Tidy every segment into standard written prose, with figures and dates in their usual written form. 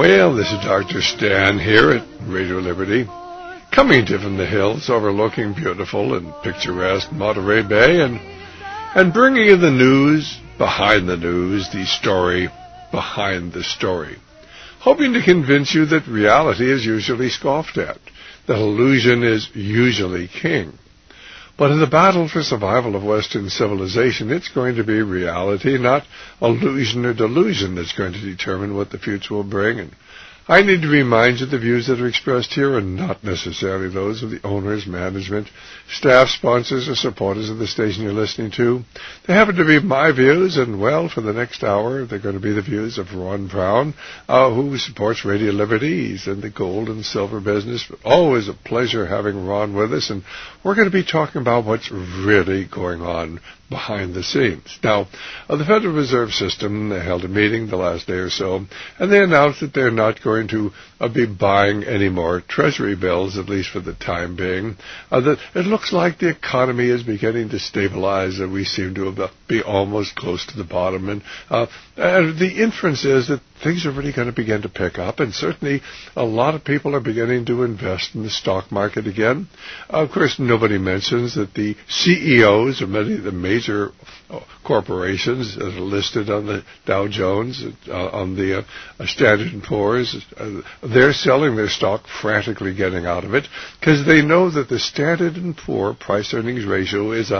Well, this is Dr. Stan here at Radio Liberty, coming to you from the hills overlooking beautiful and picturesque Monterey Bay and bringing you the news behind the news, the story behind the story, hoping to convince you that reality is usually scoffed at, that illusion is usually king. But in the battle for survival of Western civilization, it's going to be reality, not illusion or delusion, that's going to determine what the future will bring. And I need to remind you the views that are expressed here are not necessarily those of the owners, management, staff, sponsors, or supporters of the station you're listening to. They happen to be my views, and, well, for the next hour, they're going to be the views of Ron Brown, who supports Radio Liberty. He's in the gold and silver business. But always a pleasure having Ron with us, and we're going to be talking about what's really going on behind the scenes. Now, the Federal Reserve System held a meeting the last day or so, and they announced that they're not going to be buying any more Treasury bills, at least for the time being. That it looks like the economy is beginning to stabilize, and we seem to be almost close to the bottom. And the inference is that things are really going to begin to pick up, and certainly a lot of people are beginning to invest in the stock market again. Of course, nobody mentions that the CEOs of many of the major corporations that are listed on the Dow Jones, on the Standard & Poor's, they're selling their stock, frantically getting out of it, because they know that the Standard & Poor price-earnings ratio is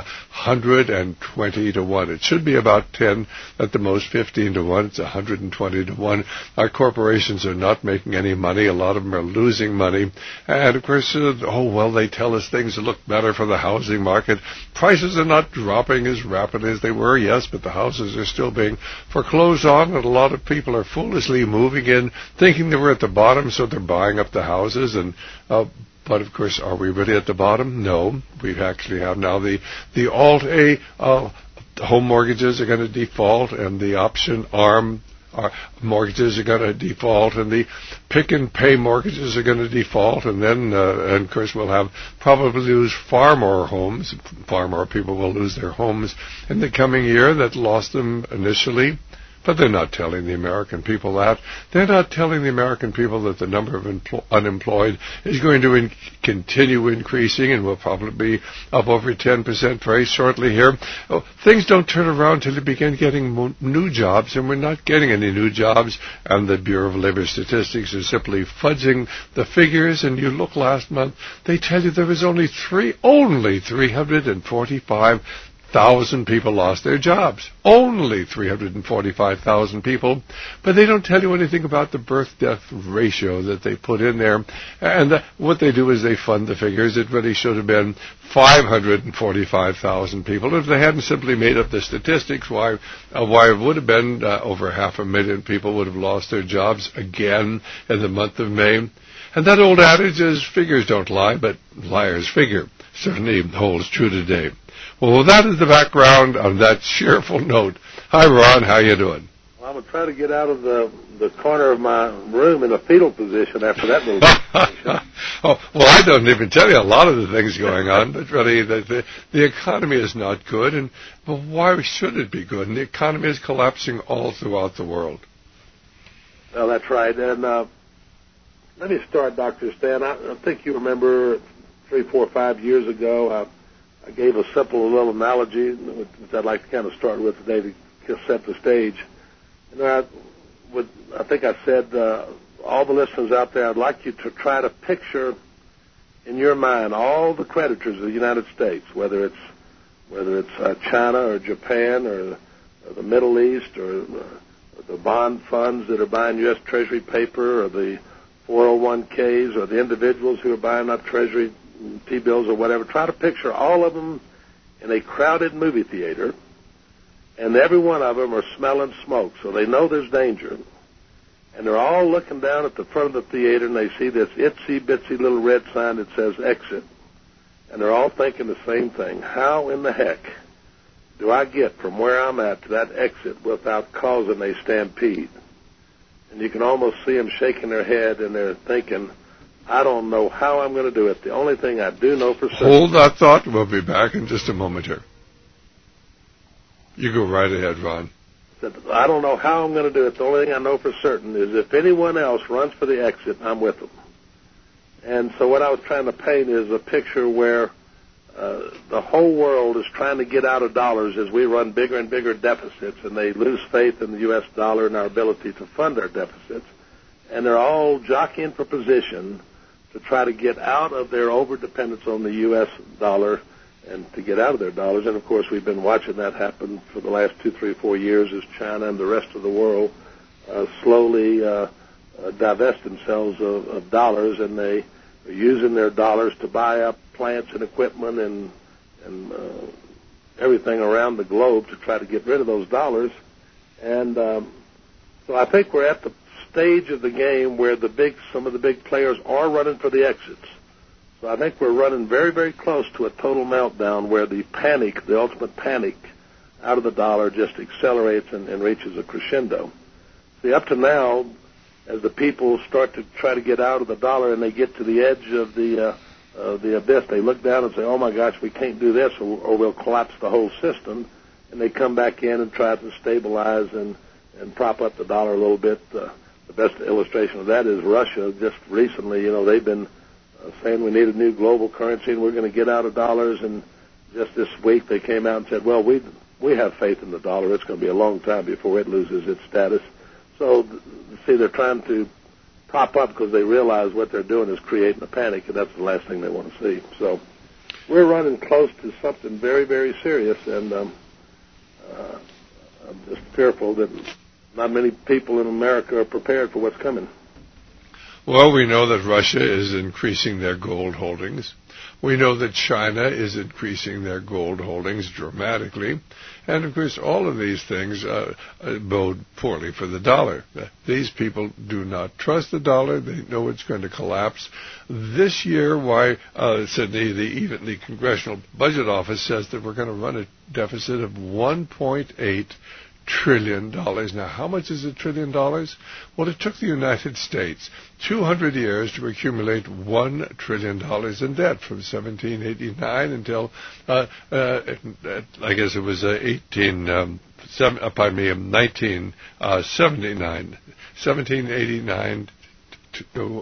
120 to 1. It should be about 10, at the most 15 to 1. It's 120 to 1. Our corporations are not making any money. A lot of them are losing money. And, of course, they tell us things look better for the housing market. Prices are not dropping as rapidly as they were, yes, but the houses are still being foreclosed on, and a lot of people are foolishly moving in, thinking they were at the bottom, so they're buying up the houses. And but, of course, are we really at the bottom? No. We actually have now the Alt-A home mortgages are going to default, and the option ARM mortgages are going to default, and the pick and pay mortgages are going to default, and then, and of course, we'll have probably lose far more homes. Far more people will lose their homes in the coming year that lost them initially. But they're not telling the American people that. They're not telling the American people that the number of unemployed is going to continue increasing and will probably be up over 10% very shortly here. Things don't turn around until you begin getting new jobs, and we're not getting any new jobs, and the Bureau of Labor Statistics is simply fudging the figures. And you look last month, they tell you there was only 345,000 people lost their jobs. Only 345,000 people. But they don't tell you anything about the birth-death ratio that they put in there. And what they do is they fund the figures. It really should have been 545,000 people. If they hadn't simply made up the statistics, why it would have been over 500,000 people would have lost their jobs again in the month of May. And that old adage is figures don't lie, but liars figure. Certainly holds true today. Well, that is the background on that cheerful note. Hi, Ron. How you doing? Well, I'm going to try to get out of the corner of my room in a fetal position after that little Oh, well, I don't even tell you a lot of the things going on, but really the economy is not good. But why should it be good? And the economy is collapsing all throughout the world. Well, that's right. And let me start, Dr. Stan. I think you remember 3, 4, 5 years ago, I gave a simple little analogy, which I'd like to kind of start with today to set the stage. I think I said, all the listeners out there, I'd like you to try to picture in your mind all the creditors of the United States, whether it's China or Japan or the Middle East or the bond funds that are buying U.S. Treasury paper or the 401ks or the individuals who are buying up Treasury T-bills or whatever. Try to picture all of them in a crowded movie theater, and every one of them are smelling smoke, so they know there's danger. And they're all looking down at the front of the theater, and they see this itsy-bitsy little red sign that says exit. And they're all thinking the same thing. How in the heck do I get from where I'm at to that exit without causing a stampede? And you can almost see them shaking their head, and they're thinking, I don't know how I'm going to do it. The only thing I do know for certain... Hold that thought. We'll be back in just a moment here. You go right ahead, Ron. said, I don't know how I'm going to do it. The only thing I know for certain is if anyone else runs for the exit, I'm with them. And so what I was trying to paint is a picture where the whole world is trying to get out of dollars as we run bigger and bigger deficits, and they lose faith in the U.S. dollar and our ability to fund our deficits. And they're all jockeying for position to try to get out of their overdependence on the U.S. dollar and to get out of their dollars. And, of course, we've been watching that happen for the last 2, 3, 4 years as China and the rest of the world slowly divest themselves of dollars, and they are using their dollars to buy up plants and equipment and everything around the globe to try to get rid of those dollars. And so I think we're at the stage of the game where some of the big players are running for the exits. So I think we're running very, very close to a total meltdown where the panic, the ultimate panic out of the dollar just accelerates and reaches a crescendo. See, up to now, as the people start to try to get out of the dollar and they get to the edge of the abyss, they look down and say, oh, my gosh, we can't do this or we'll collapse the whole system. And they come back in and try to stabilize and prop up the dollar a little bit. The best illustration of that is Russia. Just recently, they've been saying we need a new global currency and we're going to get out of dollars. And just this week they came out and said, well, we have faith in the dollar. It's going to be a long time before it loses its status. So, see, they're trying to prop up because they realize what they're doing is creating a panic, and that's the last thing they want to see. So we're running close to something very, very serious, and I'm just fearful that not many people in America are prepared for what's coming. Well, we know that Russia is increasing their gold holdings. We know that China is increasing their gold holdings dramatically. And, of course, all of these things bode poorly for the dollar. These people do not trust the dollar. They know it's going to collapse. This year, Sydney, even the Congressional Budget Office says that we're going to run a deficit of $1.8 trillion. Now, how much is $1 trillion? Well, it took the United States 200 years to accumulate $1 trillion in debt from 1789 until, I guess it was 1979. 1789 to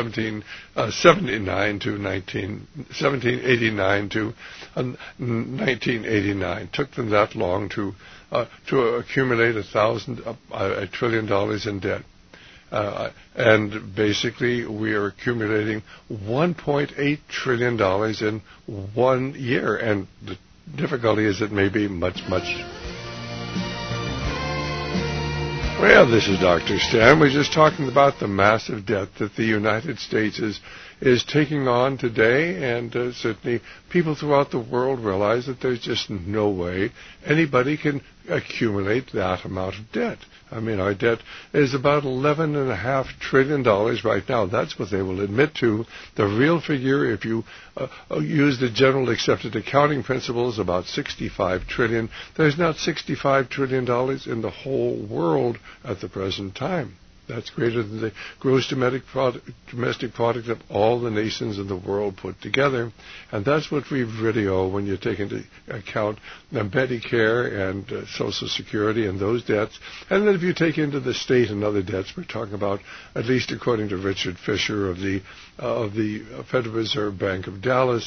1989. Took them that long to accumulate $1 trillion in debt. And basically, we are accumulating $1.8 trillion in 1 year. And the difficulty is it may be much, much. Well, this is Dr. Stan. We're just talking about the massive debt that the United States is taking on today, and certainly people throughout the world realize that there's just no way anybody can accumulate that amount of debt. I mean, our debt is about $11.5 trillion right now. That's what they will admit to. The real figure, if you use the general accepted accounting principles, about $65 trillion. There's not $65 trillion in the whole world at the present time. That's greater than the gross domestic product of all the nations in the world put together. And that's what we really owe when you take into account the Medicare and Social Security and those debts. And then if you take into the state and other debts, we're talking about, at least according to Richard Fisher of the Federal Reserve Bank of Dallas,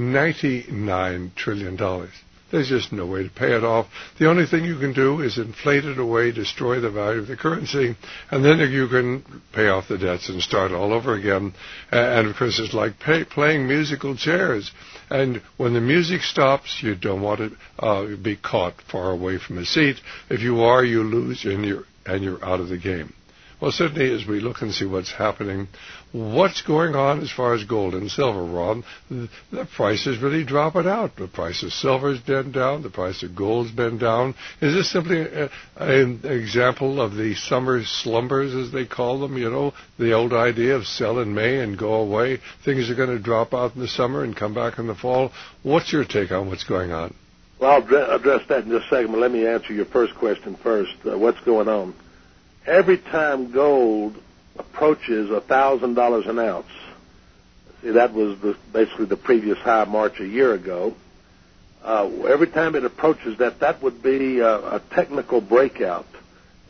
$99 trillion. There's just no way to pay it off. The only thing you can do is inflate it away, destroy the value of the currency, and then you can pay off the debts and start all over again. And, of course, it's like playing musical chairs. And when the music stops, you don't want to be caught far away from a seat. If you are, you lose, and you're out of the game. Well, certainly as we look and see what's happening, what's going on as far as gold and silver, Ron, the price is really dropping out. The price of silver's been down. The price of gold's been down. Is this simply an example of the summer slumbers, as they call them? You know, the old idea of sell in May and go away. Things are going to drop out in the summer and come back in the fall. What's your take on what's going on? Well, I'll address that in just a second, but let me answer your first question first. What's going on? Every time gold approaches $1,000 an ounce, see, that was basically the previous high March a year ago. Every time it approaches that would be a technical breakout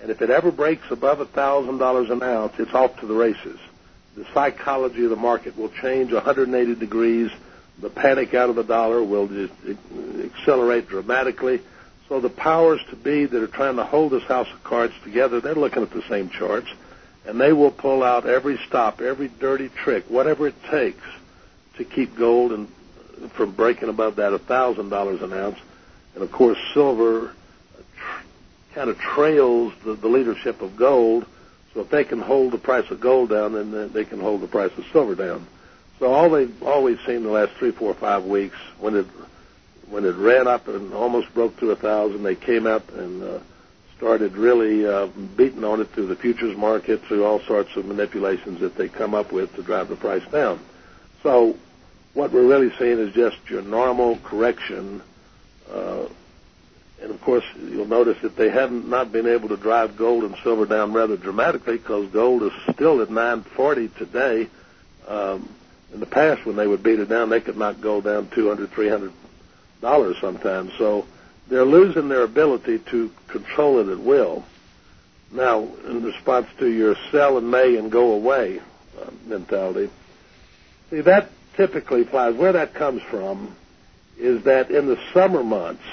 And if it ever breaks above $1,000 an ounce, it's off to the races. The psychology of the market will change 180 degrees. The panic out of the dollar will just accelerate dramatically. So the powers to be that are trying to hold this house of cards together, they're looking at the same charts, and they will pull out every stop, every dirty trick, whatever it takes to keep gold and from breaking above that $1,000 an ounce. And, of course, silver kind of trails the leadership of gold. So if they can hold the price of gold down, then they can hold the price of silver down. So all they've always seen the last 3, 4, 5 weeks, when it ran up and almost broke through 1,000, they came out and started really beating on it through the futures market, through all sorts of manipulations that they come up with to drive the price down. So what we're really seeing is just your normal correction. And, of course, you'll notice that they haven't not been able to drive gold and silver down rather dramatically, because gold is still at $940 today. In the past, when they would beat it down, they could knock gold down $200, $300 sometimes. So they're losing their ability to control it at will. Now, in response to your sell in May and go away mentality, see, that typically applies. Where that comes from is that in the summer months,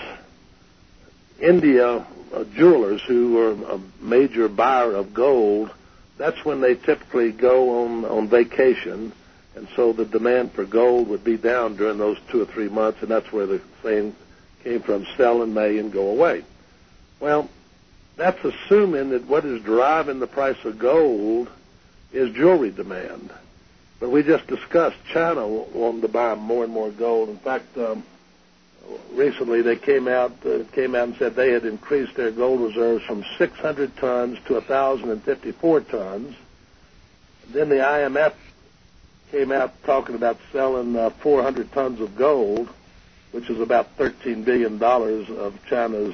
India jewelers who are a major buyer of gold, that's when they typically go on vacation, and so the demand for gold would be down during those 2 or 3 months, and that's where the saying came from, sell in May and go away. Well, that's assuming that what is driving the price of gold is jewelry demand. But we just discussed China wanting to buy more and more gold. In fact, recently they came out and said they had increased their gold reserves from 600 tons to 1,054 tons. Then the IMF came out talking about selling 400 tons of gold, which is about $13 billion of China's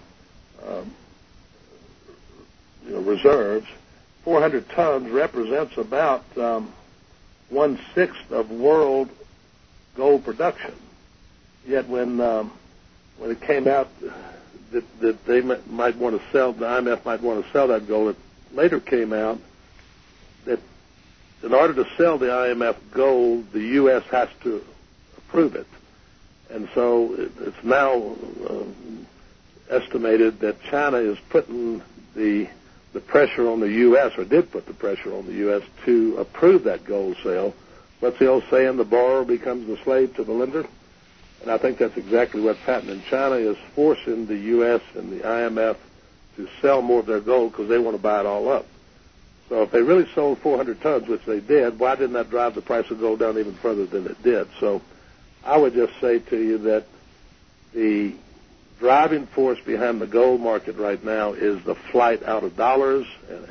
reserves. 400 tons represents about 1/6 of world gold production. Yet when it came out that they might want to sell, the IMF might want to sell that gold, it later came out that in order to sell the IMF gold, the U.S. has to approve it. And so it's now estimated that China is putting the pressure on the U.S., or did put the pressure on the U.S. to approve that gold sale. What's the old saying? The borrower becomes the slave to the lender. And I think that's exactly what's happening. China is forcing the U.S. and the IMF to sell more of their gold because they want to buy it all up. So if they really sold 400 tons, which they did, why didn't that drive the price of gold down even further than it did? So I would just say to you that the driving force behind the gold market right now is the flight out of dollars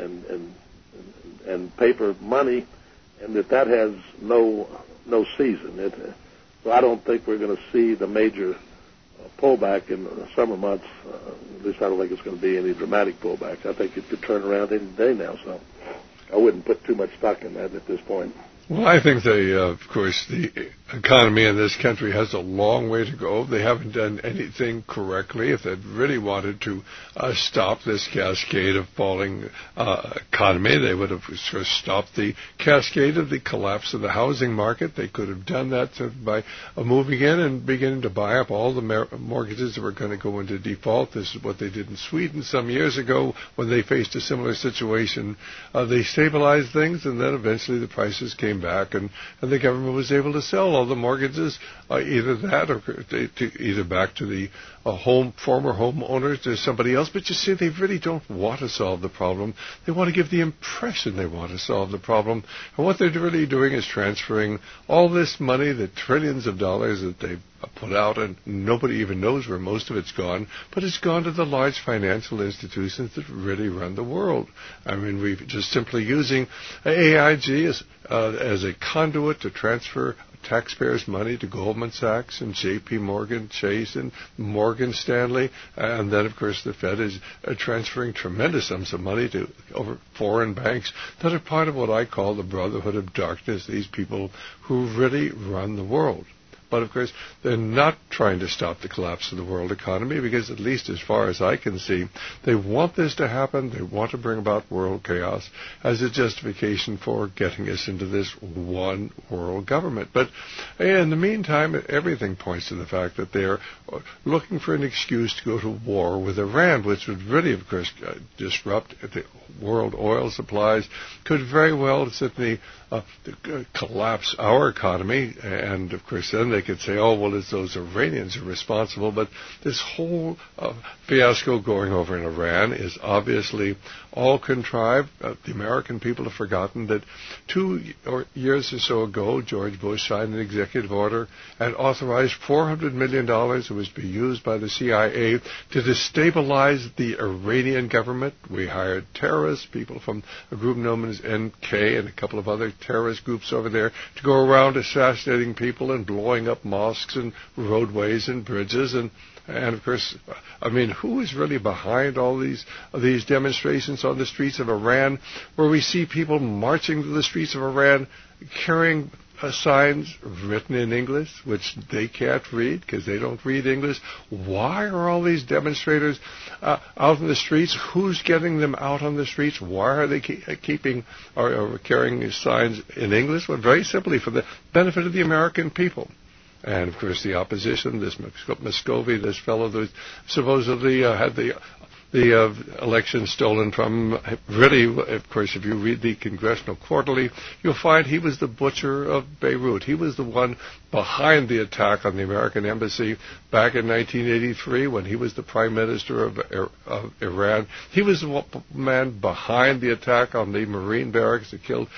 and paper money, and that has no season. So I don't think we're going to see the major pullback in the summer months. At least I don't think it's going to be any dramatic pullback. I think it could turn around any day now. So I wouldn't put too much stock in that at this point. Well, I think of course, the economy in this country has a long way to go. They haven't done anything correctly. If they'd really wanted to stop this cascade of falling economy, they would have sort of stopped the cascade of the collapse of the housing market. They could have done that by moving in and beginning to buy up all the mortgages that were going to go into default. This is what they did in Sweden some years ago when they faced a similar situation. They stabilized things, and then eventually the prices came back, and the government was able to sell all the mortgages, either that or either back to the former homeowners to somebody else. But you see, they really don't want to solve the problem. They want to give the impression they want to solve the problem. And what they're really doing is transferring all this money, the trillions of dollars that they've put out, and nobody even knows where most of it's gone, but it's gone to the large financial institutions that really run the world. I mean, we're just simply using AIG as a conduit to transfer taxpayers' money to Goldman Sachs and J.P. Morgan Chase and Morgan Stanley, and then, of course, the Fed is transferring tremendous sums of money to over foreign banks that are part of what I call the Brotherhood of Darkness, these people who really run the world. But, of course, they're not trying to stop the collapse of the world economy because, at least as far as I can see, they want this to happen. They want to bring about world chaos as a justification for getting us into this one world government. But in the meantime, everything points to the fact that they're looking for an excuse to go to war with Iran, which would really, of course, disrupt the world oil supplies, could very well simply collapse our economy. And, of course, then they could say, oh, well, it's those Iranians are responsible. But this whole fiasco going over in Iran is obviously all contrived. The American people have forgotten that 2 years or so ago, George Bush signed an executive order and authorized $400 million that was to be used by the CIA to destabilize the Iranian government. We hired terrorists, people from a group known as NK and a couple of other terrorist groups over there to go around assassinating people and blowing up mosques and roadways and bridges. And of course, I mean, who is really behind all these demonstrations on the streets of Iran, where we see people marching to the streets of Iran carrying signs written in English, which they can't read because they don't read English? Why are all these demonstrators out in the streets? Who's getting them out on the streets? Why are they keeping or carrying these signs in English? Well, very simply, for the benefit of the American people. And, of course, the opposition, this Muscovy, this fellow that supposedly had the election stolen from, really, of course, if you read the Congressional Quarterly, you'll find he was the butcher of Beirut. He was the one behind the attack on the American embassy back in 1983 when he was the Prime Minister of Iran. He was the man behind the attack on the Marine barracks that killed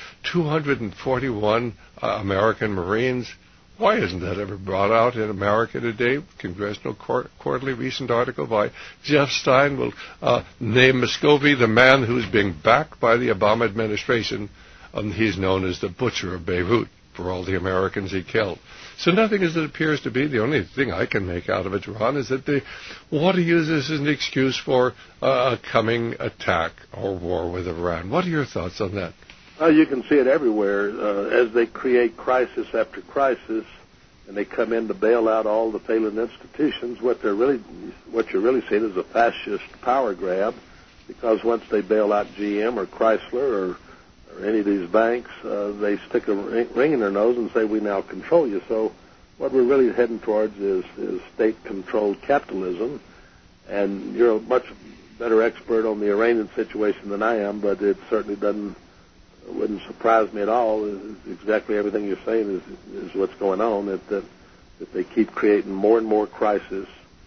241 American Marines. Why isn't that ever brought out in America Today? Congressional Quarterly, recent article by Jeff Stein will name Muscovy the man who's being backed by the Obama administration. He's known as the butcher of Beirut for all the Americans he killed. So nothing as it appears to be. The only thing I can make out of it, Ron, is that they want to use this as an excuse for a coming attack or war with Iran. What are your thoughts on that? You can see it everywhere as they create crisis after crisis, and they come in to bail out all the failing institutions. What you're really seeing is a fascist power grab, because once they bail out GM or Chrysler or any of these banks, they stick a ring in their nose and say, we now control you. So what we're really heading towards is state-controlled capitalism. And you're a much better expert on the Iranian situation than I am, but it certainly wouldn't surprise me at all. Exactly everything you're saying is what's going on, that they keep creating more and more crisis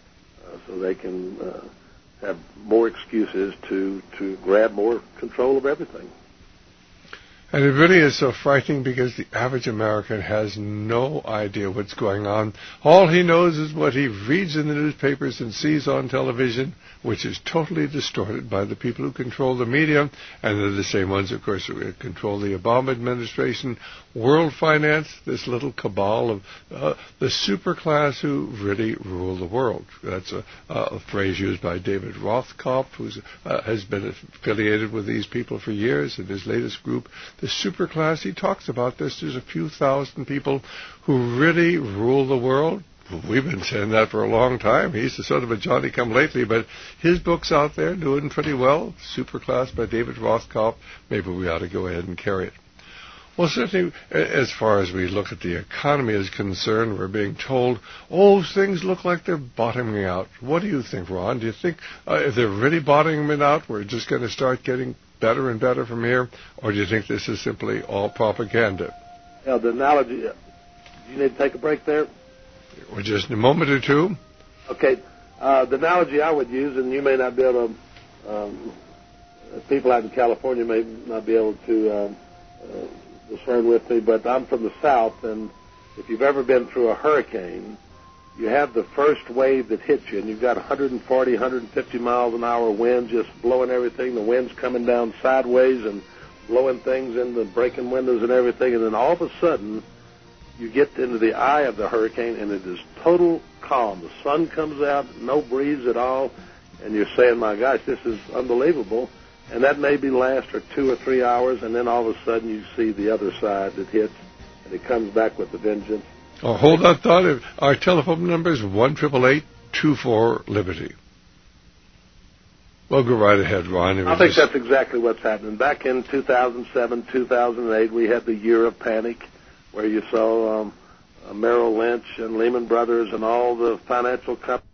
so they can have more excuses to grab more control of everything. And it really is so frightening because the average American has no idea what's going on. All he knows is what he reads in the newspapers and sees on television, which is totally distorted by the people who control the media, and they're the same ones, of course, who control the Obama administration, world finance, this little cabal of the superclass who really rule the world. That's a phrase used by David Rothkopf, who has been affiliated with these people for years. In his latest group, the superclass, he talks about this. There's a few thousand people who really rule the world. We've been saying that for a long time. He's a sort of a Johnny-come-lately, but his book's out there doing pretty well. Superclass by David Rothkopf. Maybe we ought to go ahead and carry it. Well, certainly, as far as we look at the economy is concerned, we're being told, things look like they're bottoming out. What do you think, Ron? Do you think if they're really bottoming out, we're just going to start getting better and better from here? Or do you think this is simply all propaganda? Yeah, the analogy, do you need to take a break there? Or just in a moment or two? Okay. The analogy I would use, and you may not be able to, people out in California may not be able to discern with me, but I'm from the South, and if you've ever been through a hurricane, you have the first wave that hits you, and you've got 140, 150 miles an hour wind just blowing everything. The wind's coming down sideways and blowing things in, the breaking windows and everything, and then all of a sudden you get into the eye of the hurricane, and it is total calm. The sun comes out, no breeze at all, and you're saying, my gosh, this is unbelievable. And that maybe lasts for 2 or 3 hours, and then all of a sudden you see the other side that hits, and it comes back with a vengeance. Oh, hold that thought. Our telephone number is 1-888-24-LIBERTY. Well, go right ahead, Ron. I think that's exactly what's happening. Back in 2007, 2008, we had the year of panic where you saw Merrill Lynch and Lehman Brothers and all the financial companies.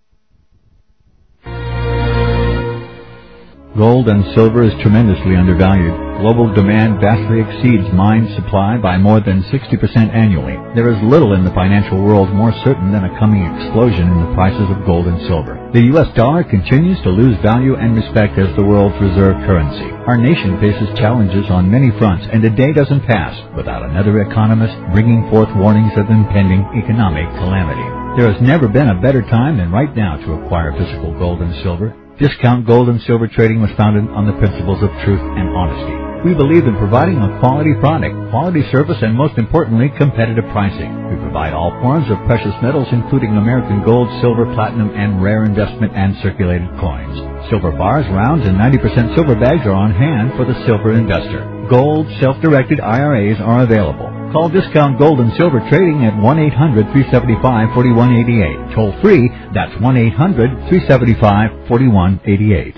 Gold and silver is tremendously undervalued. Global demand vastly exceeds mine supply by more than 60% annually. There is little in the financial world more certain than a coming explosion in the prices of gold and silver. The U.S. dollar continues to lose value and respect as the world's reserve currency. Our nation faces challenges on many fronts, and a day doesn't pass without another economist bringing forth warnings of impending economic calamity. There has never been a better time than right now to acquire physical gold and silver. Discount Gold and Silver Trading was founded on the principles of truth and honesty. We believe in providing a quality product, quality service, and most importantly, competitive pricing. We provide all forms of precious metals, including American gold, silver, platinum, and rare investment and circulated coins. Silver bars, rounds, and 90% silver bags are on hand for the silver investor. Gold self-directed IRAs are available. Call Discount Gold and Silver Trading at 1-800-375-4188. Toll free, that's 1-800-375-4188.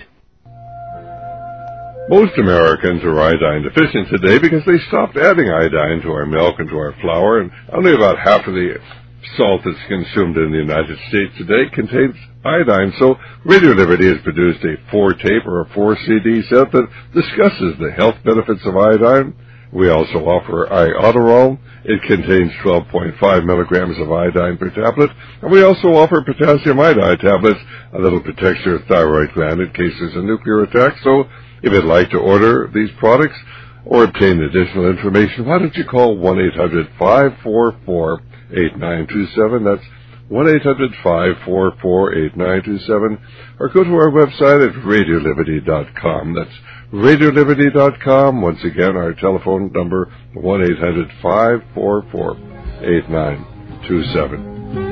Most Americans are iodine deficient today because they stopped adding iodine to our milk and to our flour, and only about half of the salt that's consumed in the United States today contains iodine. So Radio Liberty has produced a 4-tape or a 4-CD set that discusses the health benefits of iodine. We also offer Iodoral. It contains 12.5 milligrams of iodine per tablet. And we also offer potassium iodide tablets, a little protects your thyroid gland in case there's a nuclear attack. So if you'd like to order these products or obtain additional information, why don't you call 1-800-544-8927. That's 1-800-544-8927. Or go to our website at radioliberty.com. That's radioliberty.com. Once again, our telephone number, 1-800-544-8927.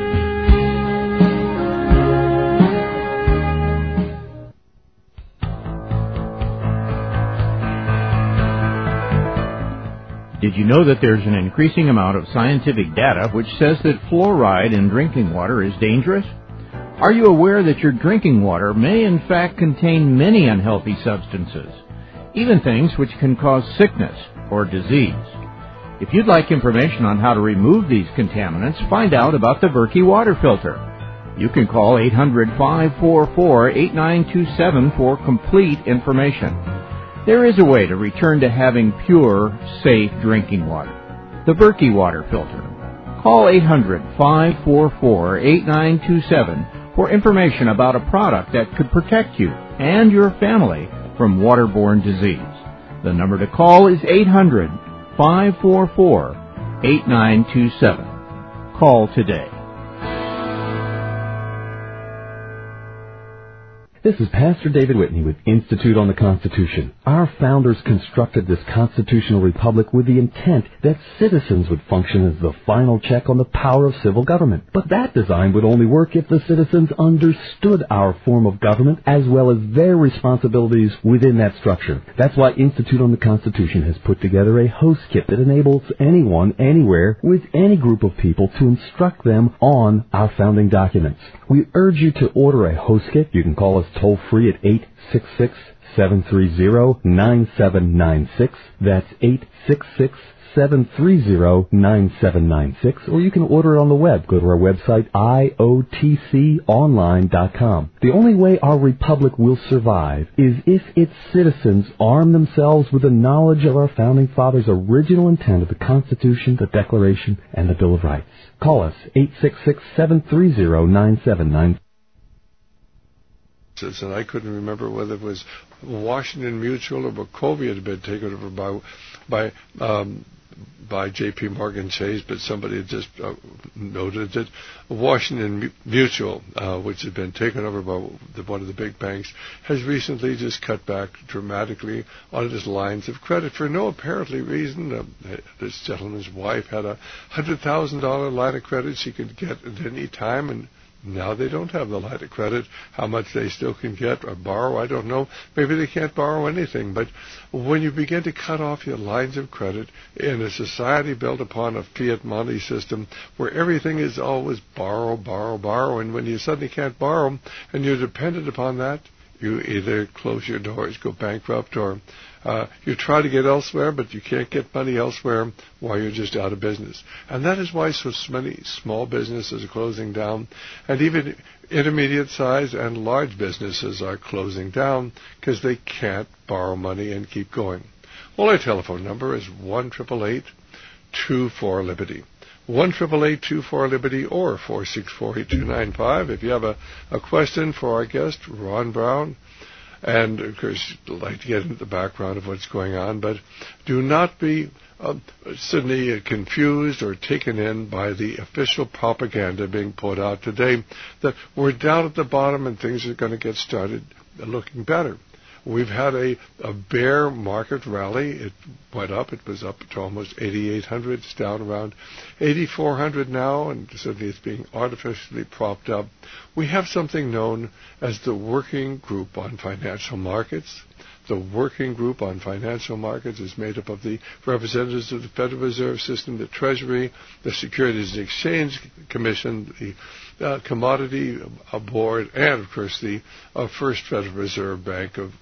Did you know that there's an increasing amount of scientific data which says that fluoride in drinking water is dangerous? Are you aware that your drinking water may in fact contain many unhealthy substances, even things which can cause sickness or disease? If you'd like information on how to remove these contaminants, find out about the Berkey water filter. You can call 800-544-8927 for complete information. There is a way to return to having pure, safe drinking water. The Berkey water filter. Call 800-544-8927 for information about a product that could protect you and your family from waterborne disease. The number to call is 800-544-8927. Call today. This is Pastor David Whitney with Institute on the Constitution. Our founders constructed this constitutional republic with the intent that citizens would function as the final check on the power of civil government. But that design would only work if the citizens understood our form of government as well as their responsibilities within that structure. That's why Institute on the Constitution has put together a host kit that enables anyone, anywhere, with any group of people to instruct them on our founding documents. We urge you to order a host kit. You can call us toll-free at 866-730-9796. That's 866-730-9796. Or you can order it on the web. Go to our website, iotconline.com. The only way our republic will survive is if its citizens arm themselves with the knowledge of our founding fathers' original intent of the Constitution, the Declaration, and the Bill of Rights. Call us, 866-730-9796. And I couldn't remember whether it was Washington Mutual or Wachovia had been taken over by J.P. Morgan Chase, but somebody had just noted that Washington Mutual, which had been taken over by one of the big banks, has recently just cut back dramatically on its lines of credit for no apparently reason. This gentleman's wife had a $100,000 line of credit she could get at any time, and Now they don't have the line of credit. How much they still can get or borrow, I don't know. Maybe they can't borrow anything. But when you begin to cut off your lines of credit in a society built upon a fiat money system where everything is always borrow, borrow, borrow, and when you suddenly can't borrow and you're dependent upon that, you either close your doors, go bankrupt, or you try to get elsewhere, but you can't get money elsewhere while you're just out of business. And that is why so many small businesses are closing down, and even intermediate size and large businesses are closing down because they can't borrow money and keep going. Well, our telephone number is 1-888-24-LIBERTY. 1-888-24-LIBERTY or 464-8295. If you have a question for our guest, Ron Brown, and of course, I'd like to get into the background of what's going on, but do not be suddenly confused or taken in by the official propaganda being put out today that we're down at the bottom and things are going to get started looking better. We've had a bear market rally. It went up. It was up to almost 8,800. It's down around 8,400 now, and certainly it's being artificially propped up. We have something known as the Working Group on Financial Markets. The Working Group on Financial Markets is made up of the representatives of the Federal Reserve System, the Treasury, the Securities and Exchange Commission, the Commodity Board, and, of course, the First Federal Reserve Bank of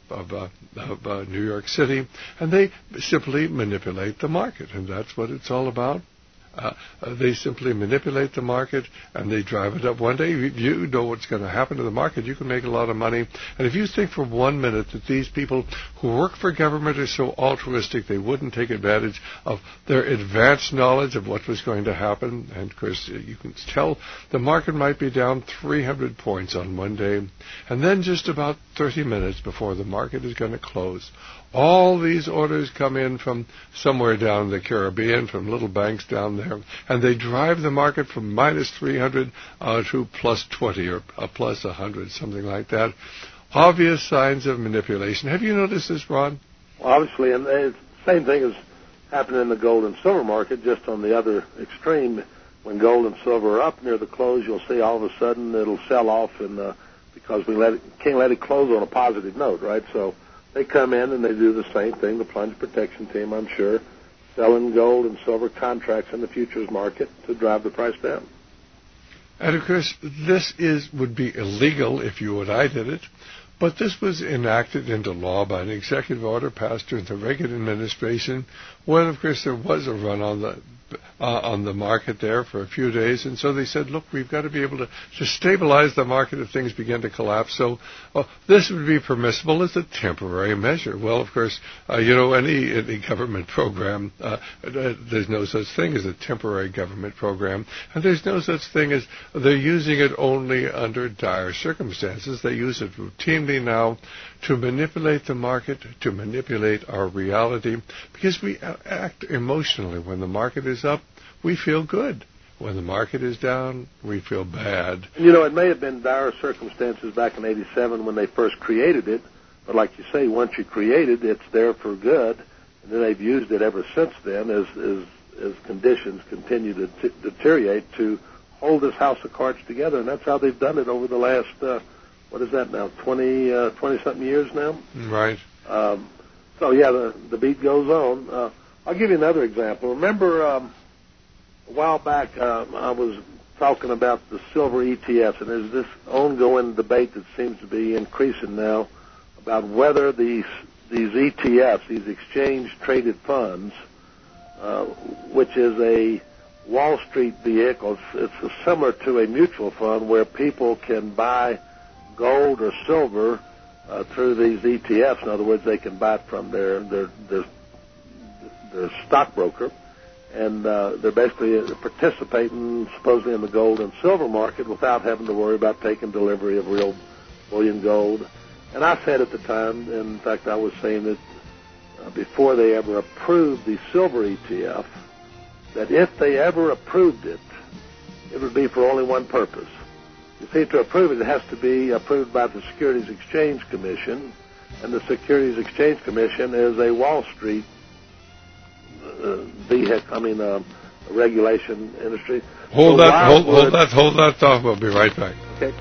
New York City. And they simply manipulate the market, and that's what it's all about. They simply manipulate the market, and they drive it up. One day, you know what's going to happen to the market. You can make a lot of money. And if you think for 1 minute that these people who work for government are so altruistic, they wouldn't take advantage of their advanced knowledge of what was going to happen. And, of course, you can tell the market might be down 300 points on one day. And then just about 30 minutes before the market is going to close, all these orders come in from somewhere down in the Caribbean, from little banks down there, and they drive the market from minus 300 to plus 20 or plus 100, something like that. Obvious signs of manipulation. Have you noticed this, Ron? Well, obviously, and the same thing is happening in the gold and silver market, just on the other extreme. When gold and silver are up near the close, you'll see all of a sudden it'll sell off, and because we can't let it close on a positive note, right? So they come in and they do the same thing, the plunge protection team, I'm sure, selling gold and silver contracts in the futures market to drive the price down. And, of course, this would be illegal if you and I did it, but this was enacted into law by an executive order passed during the Reagan administration when, of course, there was a run on the market there for a few days, and so they said, look, we've got to be able to stabilize the market if things begin to collapse. So this would be permissible as a temporary measure. Well, of course, any government program, there's no such thing as a temporary government program, and there's no such thing as they're using it only under dire circumstances. They use it routinely now to manipulate the market, to manipulate our reality, because we act emotionally. When the market is up, we feel good. When the market is down, we feel bad. It may have been dire circumstances back in '87 when they first created it, but like you say, once you create it, it's there for good, and then they've used it ever since then as conditions continue to deteriorate to hold this house of cards together, and that's how they've done it over the last, what is that now, 20-something years now? Right. So, yeah, the beat goes on. I'll give you another example. Remember a while back I was talking about the silver ETFs, and there's this ongoing debate that seems to be increasing now about whether these ETFs, these exchange-traded funds, which is a Wall Street vehicle, it's similar to a mutual fund where people can buy gold or silver through these ETFs. In other words, they can buy it from their stockbroker, and they're basically participating supposedly in the gold and silver market without having to worry about taking delivery of real bullion gold. And I said at the time, in fact I was saying that before they ever approved the silver ETF, that if they ever approved it, it would be for only one purpose. You see, to approve it, it has to be approved by the Securities Exchange Commission, and the Securities Exchange Commission is a Wall Street regulation industry. Hold that thought. We'll be right back. Okay.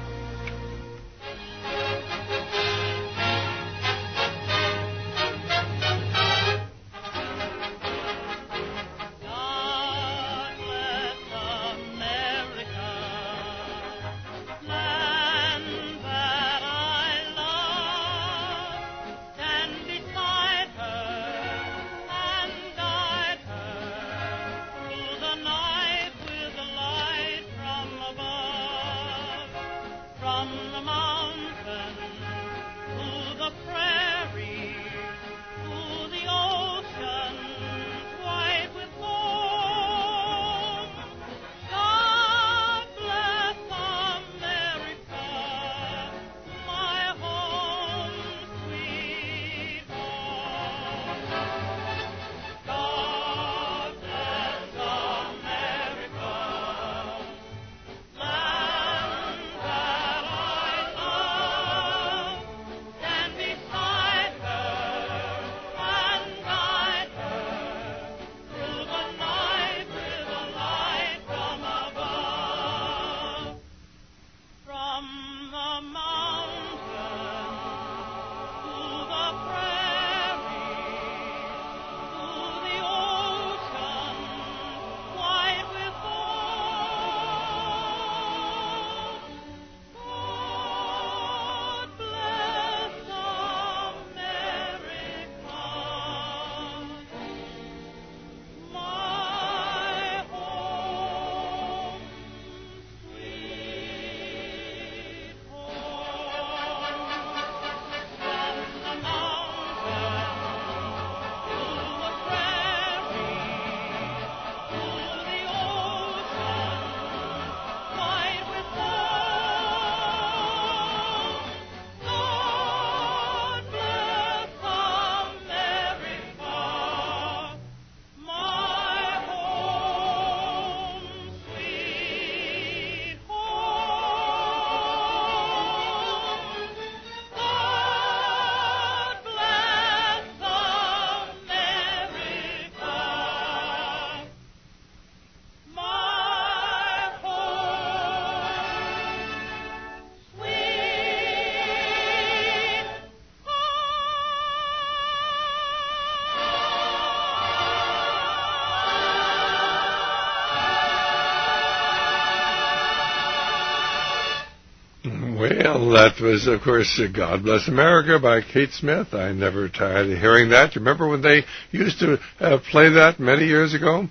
Well, that was, of course, God Bless America by Kate Smith. I never tired of hearing that. You remember when they used to play that many years ago?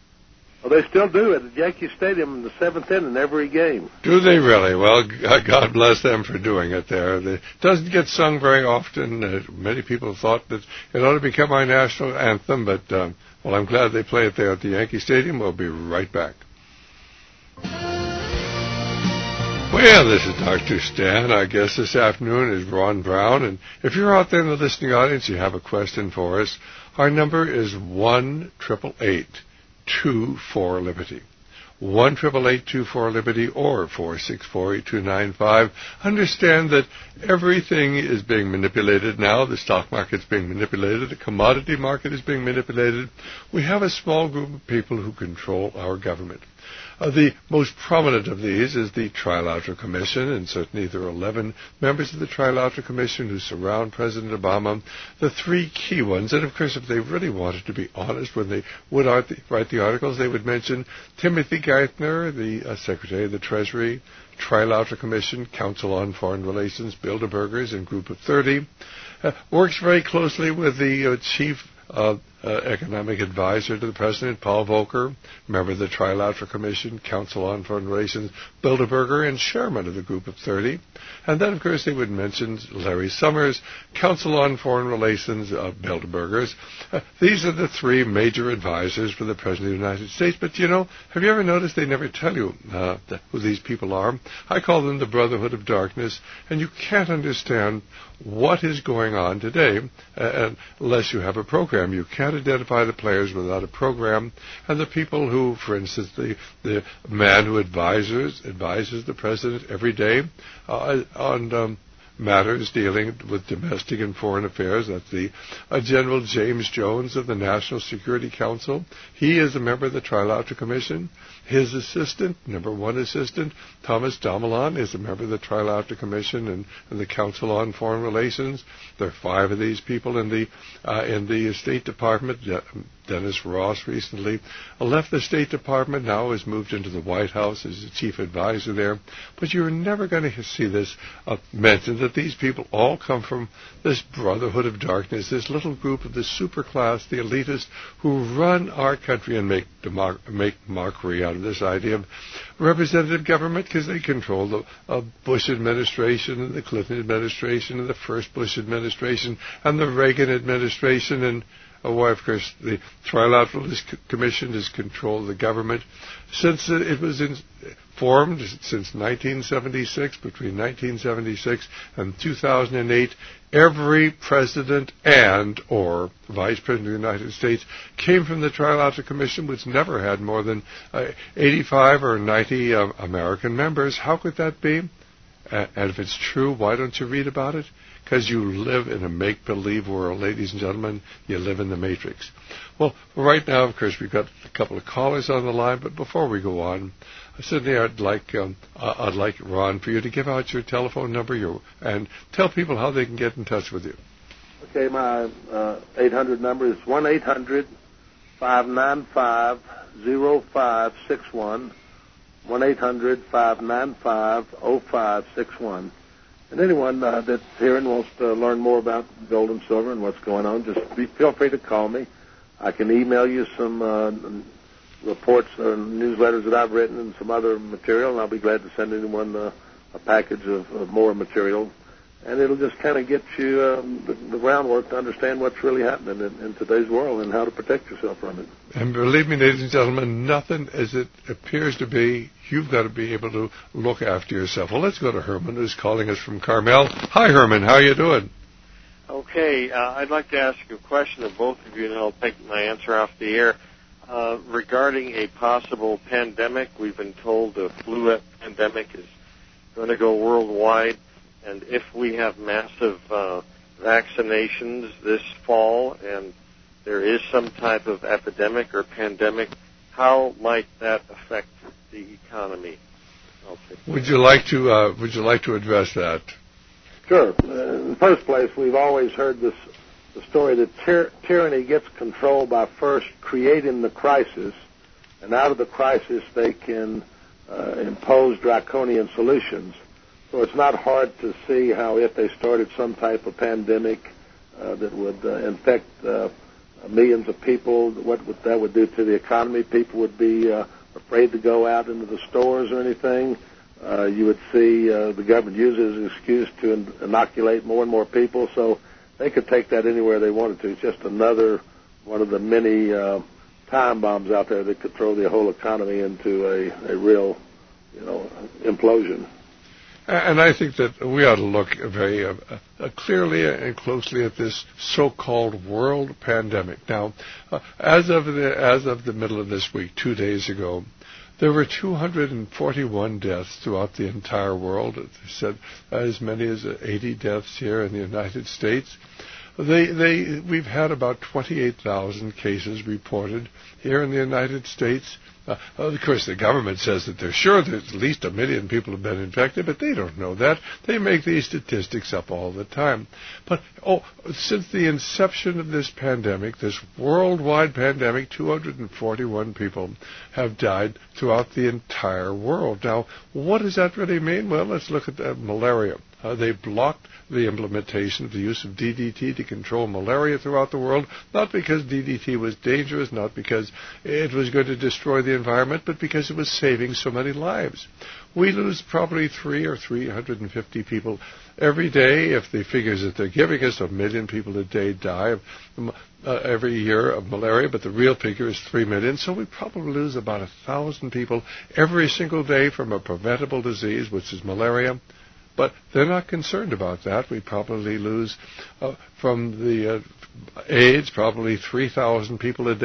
Well, they still do it at Yankee Stadium in the seventh inning every game. Do they really? Well, God bless them for doing it there. It doesn't get sung very often. Many people thought that it ought to become our national anthem, but, well, I'm glad they play it there at the Yankee Stadium. We'll be right back. Well, this is Dr. Stan. Our guest this afternoon is Ron Brown. And if you're out there in the listening audience, you have a question for us, our number is 1-888-24-LIBERTY. 1-888-24-LIBERTY or 464-8295. Understand that everything is being manipulated now. The stock market's being manipulated. The commodity market is being manipulated. We have a small group of people who control our government. The most prominent of these is the Trilateral Commission, and certainly there are 11 members of the Trilateral Commission who surround President Obama. The three key ones, and of course if they really wanted to be honest when they would write the articles, they would mention Timothy Geithner, the Secretary of the Treasury, Trilateral Commission, Council on Foreign Relations, Bilderbergers, and Group of 30. Works very closely with the Chief Economic Advisor to the President, Paul Volcker, member of the Trilateral Commission, Council on Foreign Relations, Bilderberger, and chairman of the Group of 30. And then, of course, they would mention Larry Summers, Council on Foreign Relations, Bilderbergers. These are the three major advisors for the President of the United States. But, you know, have you ever noticed they never tell you who these people are? I call them the Brotherhood of Darkness, and you can't understand what is going on today unless you have a program. You can't identify the players without a program. And the people who, for instance, the man who advises the president every day on matters dealing with domestic and foreign affairs. That's the General James Jones of the National Security Council. He is a member of the Trilateral Commission. His assistant, number one assistant, Thomas Damelon, is a member of the Trilateral Commission and the Council on Foreign Relations. There are 5 of these people in the State Department. Dennis Ross recently left the State Department, now has moved into the White House as the chief advisor there. But you're never going to see this mentioned, that these people all come from this brotherhood of darkness, this little group of the superclass, the elitists, who run our country and make mockery out of this idea of representative government, because they control the Bush administration and the Clinton administration and the first Bush administration and the Reagan administration and of course, the Trilateral Commission has controlled the government since it was formed, since 1976. Between 1976 and 2008, every president and or vice president of the United States came from the Trilateral Commission, which never had more than 85 or 90 American members. How could that be? And if it's true, why don't you read about it? Because you live in a make-believe world, ladies and gentlemen. You live in the Matrix. Well, right now, of course, we've got a couple of callers on the line, but before we go on, Sydney, I'd like Ron for you to give out your telephone number and tell people how they can get in touch with you. Okay, my 800 number is 1-800-595-0561, 1-800-595-0561. And anyone that's here and wants to learn more about gold and silver and what's going on, just feel free to call me. I can email you some reports or newsletters that I've written and some other material, and I'll be glad to send anyone a package of more material. And it'll just kind of get you the groundwork to understand what's really happening in today's world and how to protect yourself from it. And believe me, ladies and gentlemen, nothing as it appears to be. You've got to be able to look after yourself. Well, let's go to Herman, who's calling us from Carmel. Hi, Herman. How are you doing? Okay. I'd like to ask you a question of both of you, and I'll take my answer off the air. Regarding a possible pandemic, we've been told the flu pandemic is going to go worldwide. And if we have massive vaccinations this fall and there is some type of epidemic or pandemic, how might that affect the economy? Would you like to address that? Sure. In the first place, we've always heard the story that tyranny gets control by first creating the crisis, and out of the crisis they can impose draconian solutions. So it's not hard to see how if they started some type of pandemic that would infect millions of people, what that would do to the economy. People would be afraid to go out into the stores or anything. You would see the government use it as an excuse to inoculate more and more people. So they could take that anywhere they wanted to. It's just another one of the many time bombs out there that could throw the whole economy into a real, implosion. And I think that we ought to look very clearly and closely at this so-called world pandemic. Now, as of the middle of this week, 2 days ago, there were 241 deaths throughout the entire world. They said as many as 80 deaths here in the United States. We've had about 28,000 cases reported here in the United States. Of course, the government says that they're sure that at least 1 million people have been infected, but they don't know that. They make these statistics up all the time. But, since the inception of this pandemic, this worldwide pandemic, 241 people have died throughout the entire world. Now, what does that really mean? Well, let's look at malaria. They blocked the implementation of the use of DDT to control malaria throughout the world, not because DDT was dangerous, not because it was going to destroy the environment, but because it was saving so many lives. We lose probably 350 people every day. If the figures that they're giving us, 1 million people a day die every year of malaria, but the real figure is 3 million. So we probably lose about 1,000 people every single day from a preventable disease, which is malaria. But they're not concerned about that. We probably lose from the AIDS probably 3,000 people a day.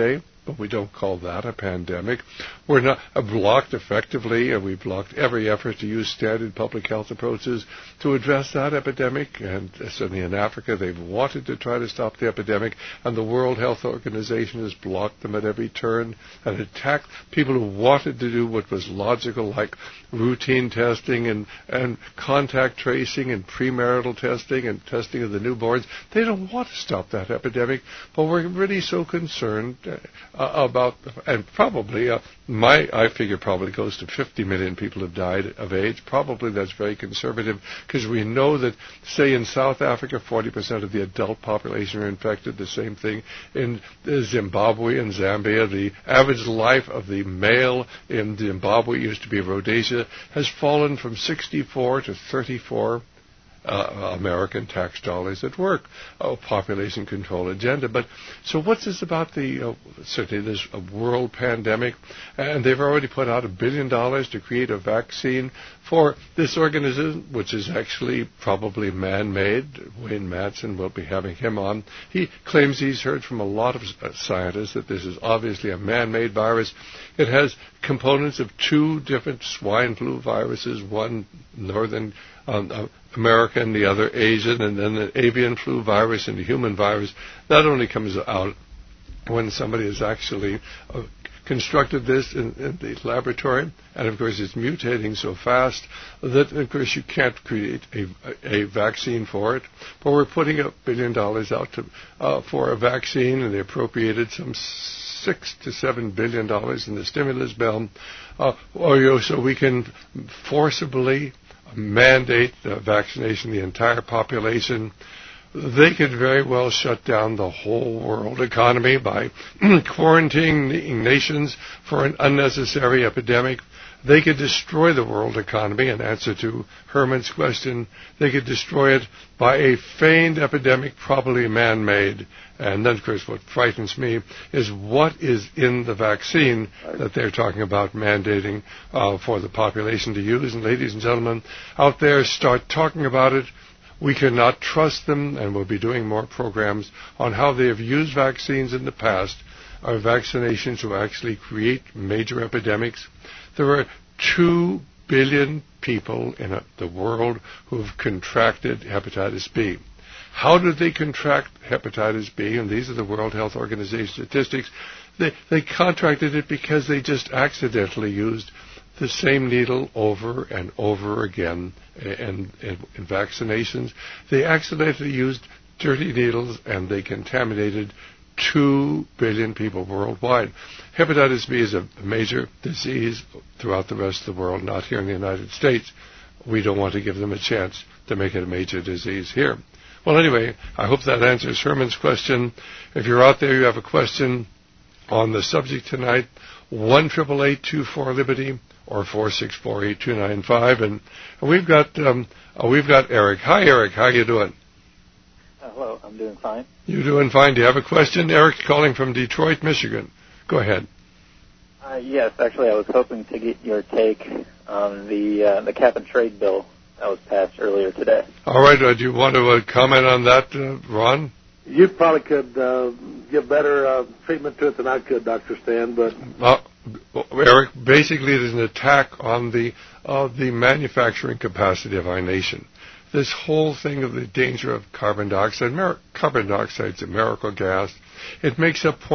but we don't call that a pandemic. We're not blocked effectively, and we've blocked every effort to use standard public health approaches to address that epidemic. And certainly in Africa, they've wanted to try to stop the epidemic, and the World Health Organization has blocked them at every turn and attacked people who wanted to do what was logical, like routine testing and contact tracing and premarital testing and testing of the newborns. They don't want to stop that epidemic, but we're really so concerned about, and probably, I figure probably close to 50 million people have died of AIDS. Probably that's very conservative, because we know that, say, in South Africa, 40% of the adult population are infected. The same thing in Zimbabwe and Zambia. The average life of the male in Zimbabwe, used to be Rhodesia, has fallen from 64 to 34 American tax dollars at work. Population control agenda. But so what's this about certainly this world pandemic? And they've already put out $1 billion to create a vaccine for this organism, which is actually probably man-made. Wayne Madsen, will be having him on. He claims he's heard from a lot of scientists that this is obviously a man-made virus. It has components of two different swine flu viruses, one northern American, the other Asian, and then the avian flu virus and the human virus. That only comes out when somebody has actually constructed this in the laboratory, and of course it's mutating so fast that of course you can't create a vaccine for it. But we're putting $1 billion out for a vaccine, and they appropriated some $6 to $7 billion in the stimulus bill, so we can forcibly mandate the vaccination of the entire population. They could very well shut down the whole world economy by quarantining nations for an unnecessary epidemic. They could destroy the world economy. In answer to Herman's question, they could destroy it by a feigned epidemic, probably man-made. And then, of course, what frightens me is what is in the vaccine that they're talking about mandating for the population to use. And ladies and gentlemen out there, start talking about it. We cannot trust them, and we'll be doing more programs on how they have used vaccines in the past, or vaccinations to actually create major epidemics. There are 2 billion people in the world who have contracted hepatitis B. How did they contract hepatitis B? And these are the World Health Organization statistics. They contracted it because they just accidentally used the same needle over and over again in vaccinations. They accidentally used dirty needles, and they contaminated 2 billion people worldwide. Hepatitis B is a major disease throughout the rest of the world, not here in the United States. We don't want to give them a chance to make it a major disease here. Well, anyway, I hope that answers Herman's question. If you're out there, you have a question on the subject tonight, 1-888-24-LIBERTY or 464-8295. And we've got Eric. Hi, Eric. How you doing? Hello, I'm doing fine. You're doing fine. Do you have a question? Eric calling from Detroit, Michigan. Go ahead. Yes, actually, I was hoping to get your take on the cap-and-trade bill that was passed earlier today. All right. Do you want to comment on that, Ron? You probably could give better treatment to it than I could, Dr. Stan, but... Eric, basically it is an attack on the manufacturing capacity of our nation. This whole thing of the danger of carbon dioxide. Carbon dioxide is a miracle gas. It makes up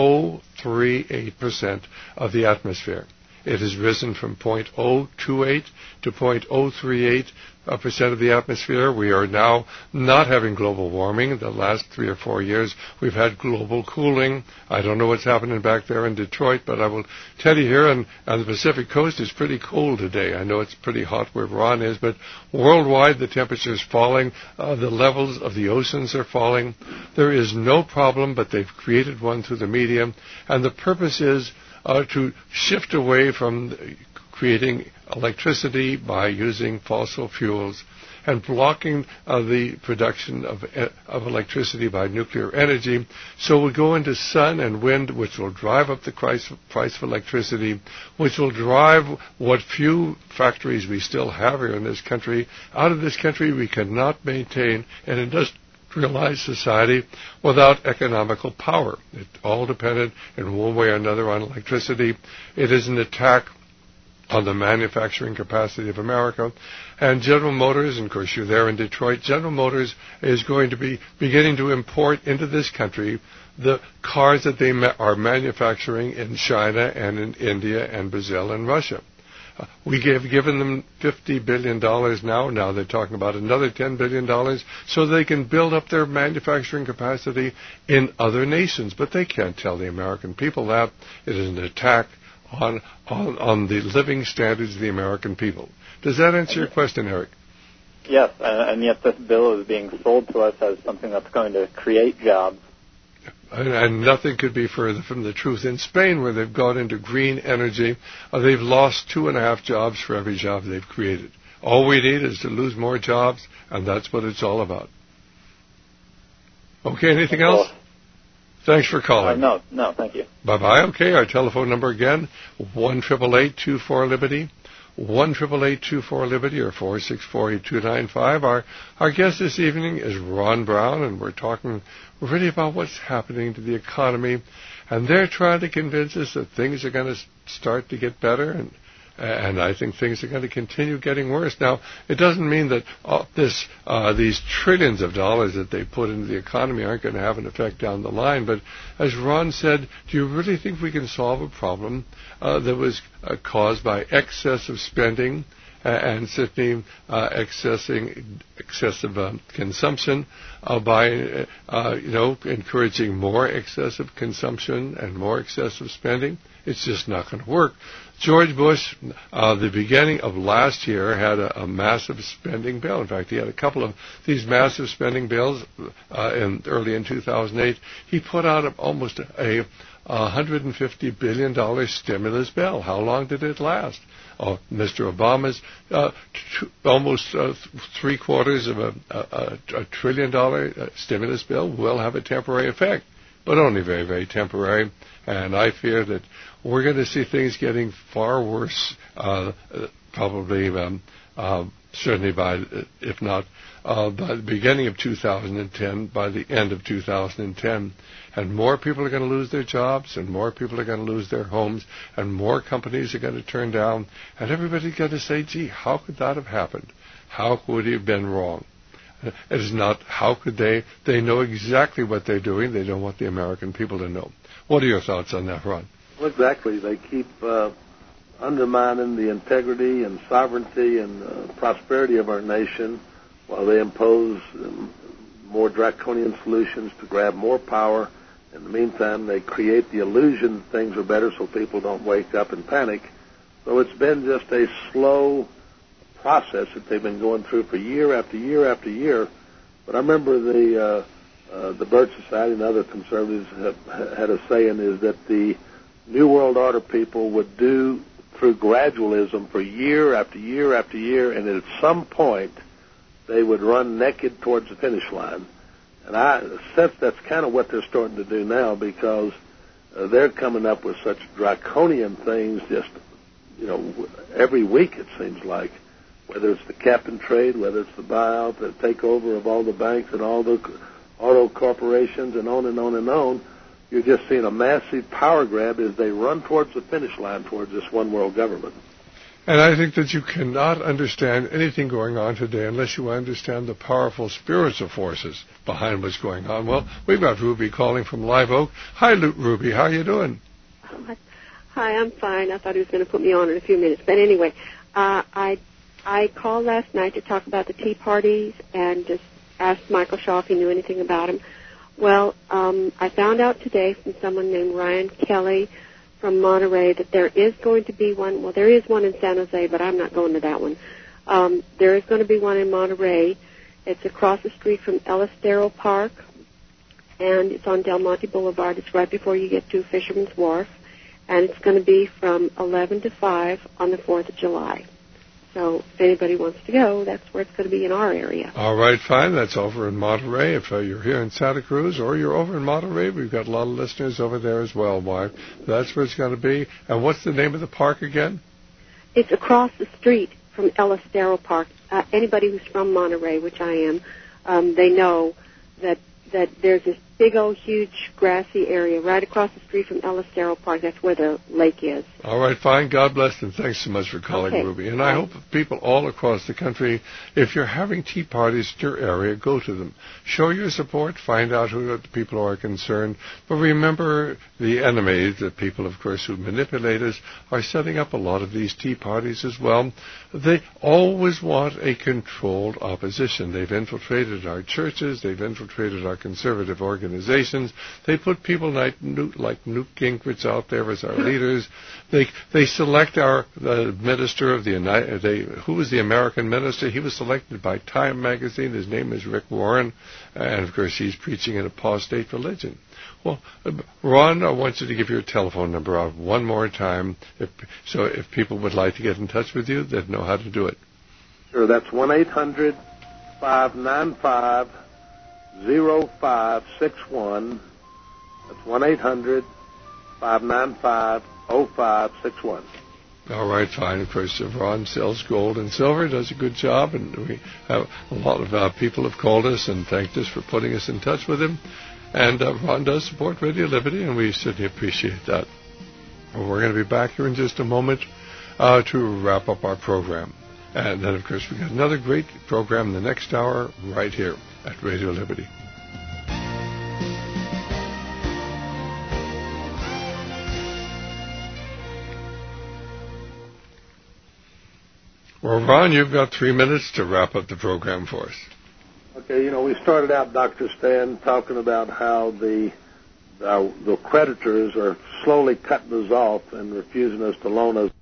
0.038% of the atmosphere. It has risen from 0.028 to 0.038% of the atmosphere. We are now not having global warming. The last 3 or 4 years, we've had global cooling. I don't know what's happening back there in Detroit, but I will tell you here on the Pacific Coast, it's pretty cold today. I know it's pretty hot where Ron is, but worldwide the temperature is falling. The levels of the oceans are falling. There is no problem, but they've created one through the media, and the purpose is to shift away from creating electricity by using fossil fuels and blocking the production of electricity by nuclear energy. So we'll go into sun and wind, which will drive up the price of electricity, which will drive what few factories we still have here in this country out of this country. We cannot maintain an industrialized society without economical power. It all depended in one way or another on electricity. It is an attack on the manufacturing capacity of America. And General Motors, and of course you're there in Detroit, General Motors is going to be beginning to import into this country the cars that they are manufacturing in China and in India and Brazil and Russia. We have given them $50 billion now. Now they're talking about another $10 billion so they can build up their manufacturing capacity in other nations. But they can't tell the American people that. It is an attack on the living standards of the American people. Does that answer your question, Eric? Yes, and yet this bill is being sold to us as something that's going to create jobs. And nothing could be further from the truth. In Spain, where they've gone into green energy, they've lost 2.5 jobs for every job they've created. All we need is to lose more jobs, and that's what it's all about. Okay, anything else? Thanks for calling. No, thank you. Bye-bye. Okay, our telephone number again, 1-888-24-LIBERTY. 1-888-24-LIBERTY or 464-8295. Our guest this evening is Ron Brown, and we're talking really about what's happening to the economy. And they're trying to convince us that things are going to start to get better, and I think things are going to continue getting worse. Now, it doesn't mean that these trillions of dollars that they put into the economy aren't going to have an effect down the line. But as Ron said, do you really think we can solve a problem that was caused by excessive spending and certainly excessive consumption by encouraging more excessive consumption and more excessive spending? It's just not going to work. George Bush, the beginning of last year, had a massive spending bill. In fact, he had a couple of these massive spending bills early in 2008. He put out almost a $150 billion stimulus bill. How long did it last? Mr. Obama's almost three-quarters of a $1 trillion stimulus bill will have a temporary effect, but only very, very temporary. And I fear that we're going to see things getting far worse, probably, certainly if not by the beginning of 2010, by the end of 2010. And more people are going to lose their jobs, and more people are going to lose their homes, and more companies are going to turn down, and everybody's going to say, gee, how could that have happened? How could it have been wrong? It is not how could they. They know exactly what they're doing. They don't want the American people to know. What are your thoughts on that, Ron? Well, exactly. They keep undermining the integrity and sovereignty and prosperity of our nation while they impose more draconian solutions to grab more power. In the meantime, they create the illusion that things are better so people don't wake up and panic. So it's been just a slow process that they've been going through for year after year after year. But I remember the Bird Society and other conservatives had a saying is that the New World Order people would do through gradualism for year after year after year, and at some point they would run naked towards the finish line. And I sense that's kind of what they're starting to do now, because they're coming up with such draconian things just, every week it seems like, whether it's the cap and trade, whether it's the buyout, the takeover of all the banks and all the auto corporations and on and on and on. You're just seeing a massive power grab as they run towards the finish line towards this one world government. And I think that you cannot understand anything going on today unless you understand the powerful spiritual forces behind what's going on. Well, we've got Ruby calling from Live Oak. Hi, Ruby. How are you doing? Hi, I'm fine. I thought he was going to put me on in a few minutes. But anyway, I called last night to talk about the Tea Parties and just asked Michael Shaw if he knew anything about him. Well, I found out today from someone named Ryan Kelly from Monterey that there is going to be one. Well, there is one in San Jose, but I'm not going to that one. There is going to be one in Monterey. It's across the street from El Estero Park, and it's on Del Monte Boulevard. It's right before you get to Fisherman's Wharf, and it's going to be from 11 to 5 on the 4th of July. So if anybody wants to go, that's where it's going to be in our area. All right, fine. That's over in Monterey. If you're here in Santa Cruz or you're over in Monterey, we've got a lot of listeners over there as well, Mark. That's where it's going to be. And what's the name of the park again? It's across the street from El Estero Park. Anybody who's from Monterey, which I am, they know that there's this big old huge grassy area right across the street from El Estero Park. That's where the lake is. All right, fine. God bless, and thanks so much for calling, okay. Ruby. And I hope people all across the country, if you're having tea parties in your area, go to them. Show your support. Find out who the people are concerned. But remember, the enemy, the people, of course, who manipulate us, are setting up a lot of these tea parties as well. They always want a controlled opposition. They've infiltrated our churches. They've infiltrated our conservative organizations. They put people like Newt Gingrich out there as our leaders. They select the minister of who was the American minister? He was selected by Time magazine. His name is Rick Warren, and of course he's preaching an apostate religion. Well, Ron, I want you to give your telephone number out one more time, so if people would like to get in touch with you, they'd know how to do it. Sure, that's 1-800-595-0561. That's 1-800-595-0561. All right, fine. Of course, Ron sells gold and silver, does a good job, and we have a lot of people have called us and thanked us for putting us in touch with him. And Ron does support Radio Liberty, and we certainly appreciate that. Well, we're going to be back here in just a moment to wrap up our program. And then, of course, we've got another great program the next hour right here at Radio Liberty. Well, Ron, you've got 3 minutes to wrap up the program for us. Okay, we started out, Dr. Stan, talking about how the creditors are slowly cutting us off and refusing us to loan us.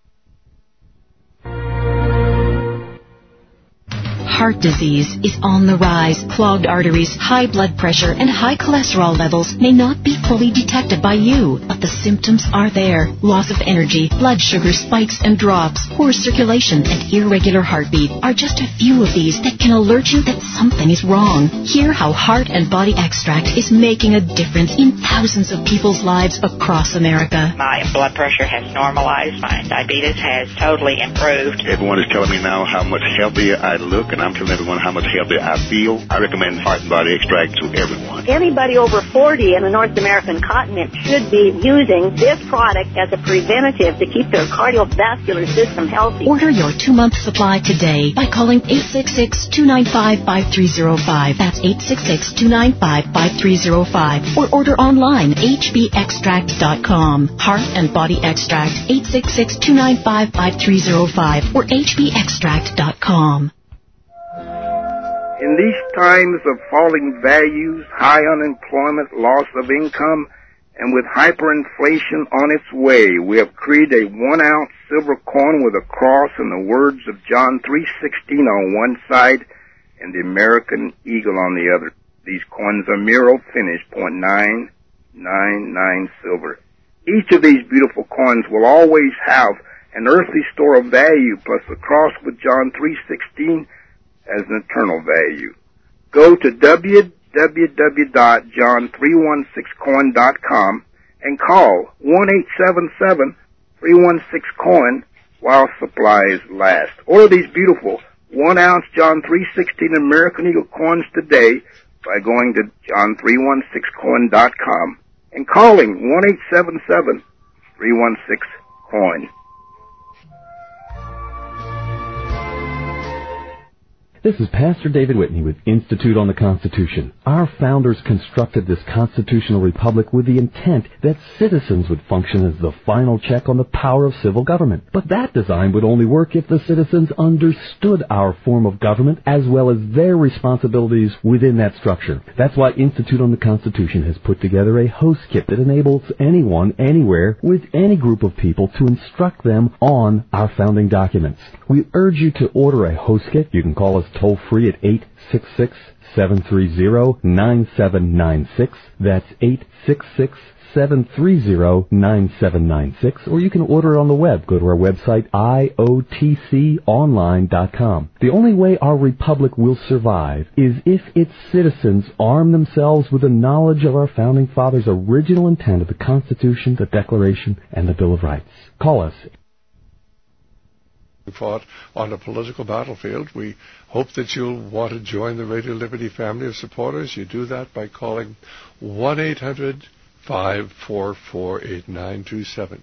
Heart disease is on the rise. Clogged arteries, high blood pressure, and high cholesterol levels may not be fully detected by you, but the symptoms are there. Loss of energy, blood sugar spikes and drops, poor circulation, and irregular heartbeat are just a few of these that can alert you that something is wrong. Hear how Heart and Body Extract is making a difference in thousands of people's lives across America. My blood pressure has normalized. My diabetes has totally improved. Everyone is telling me now how much healthier I look, and I'm telling everyone how much healthier I feel. I recommend Heart and Body Extract to everyone. Anybody over 40 in the North American continent should be using this product as a preventative to keep their cardiovascular system healthy. Order your 2-month supply today by calling 866-295-5305. That's 866-295-5305. Or order online, hbextract.com. Heart and Body Extract, 866-295-5305 or hbextract.com. In these times of falling values, high unemployment, loss of income, and with hyperinflation on its way, we have created a 1-ounce silver coin with a cross and the words of John 3:16 on one side and the American eagle on the other. These coins are Miro finished, .999 silver. Each of these beautiful coins will always have an earthly store of value plus the cross with John 3:16 as an eternal value. Go to www.john316coin.com and call 1-877-316-COIN while supplies last. Order these beautiful 1-ounce John 3:16 American Eagle coins today by going to john316coin.com and calling 1-877-316-COIN. This is Pastor David Whitney with Institute on the Constitution. Our founders constructed this constitutional republic with the intent that citizens would function as the final check on the power of civil government. But that design would only work if the citizens understood our form of government as well as their responsibilities within that structure. That's why Institute on the Constitution has put together a host kit that enables anyone, anywhere, with any group of people to instruct them on our founding documents. We urge you to order a host kit. You can call us toll-free at 866-730-9796. That's 866-730-9796. Or you can order it on the web. Go to our website, iotconline.com. The only way our republic will survive is if its citizens arm themselves with the knowledge of our founding fathers' original intent of the Constitution, the Declaration, and the Bill of Rights. Call us fought on a political battlefield. We hope that you'll want to join the Radio Liberty family of supporters. You do that by calling 1-800-544-8927.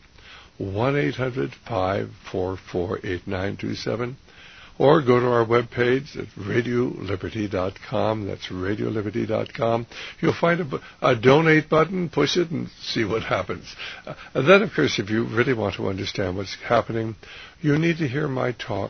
1-800-544-8927. Or go to our webpage at radioliberty.com. That's radioliberty.com. You'll find a donate button. Push it and see what happens. And then, of course, if you really want to understand what's happening, you need to hear my talk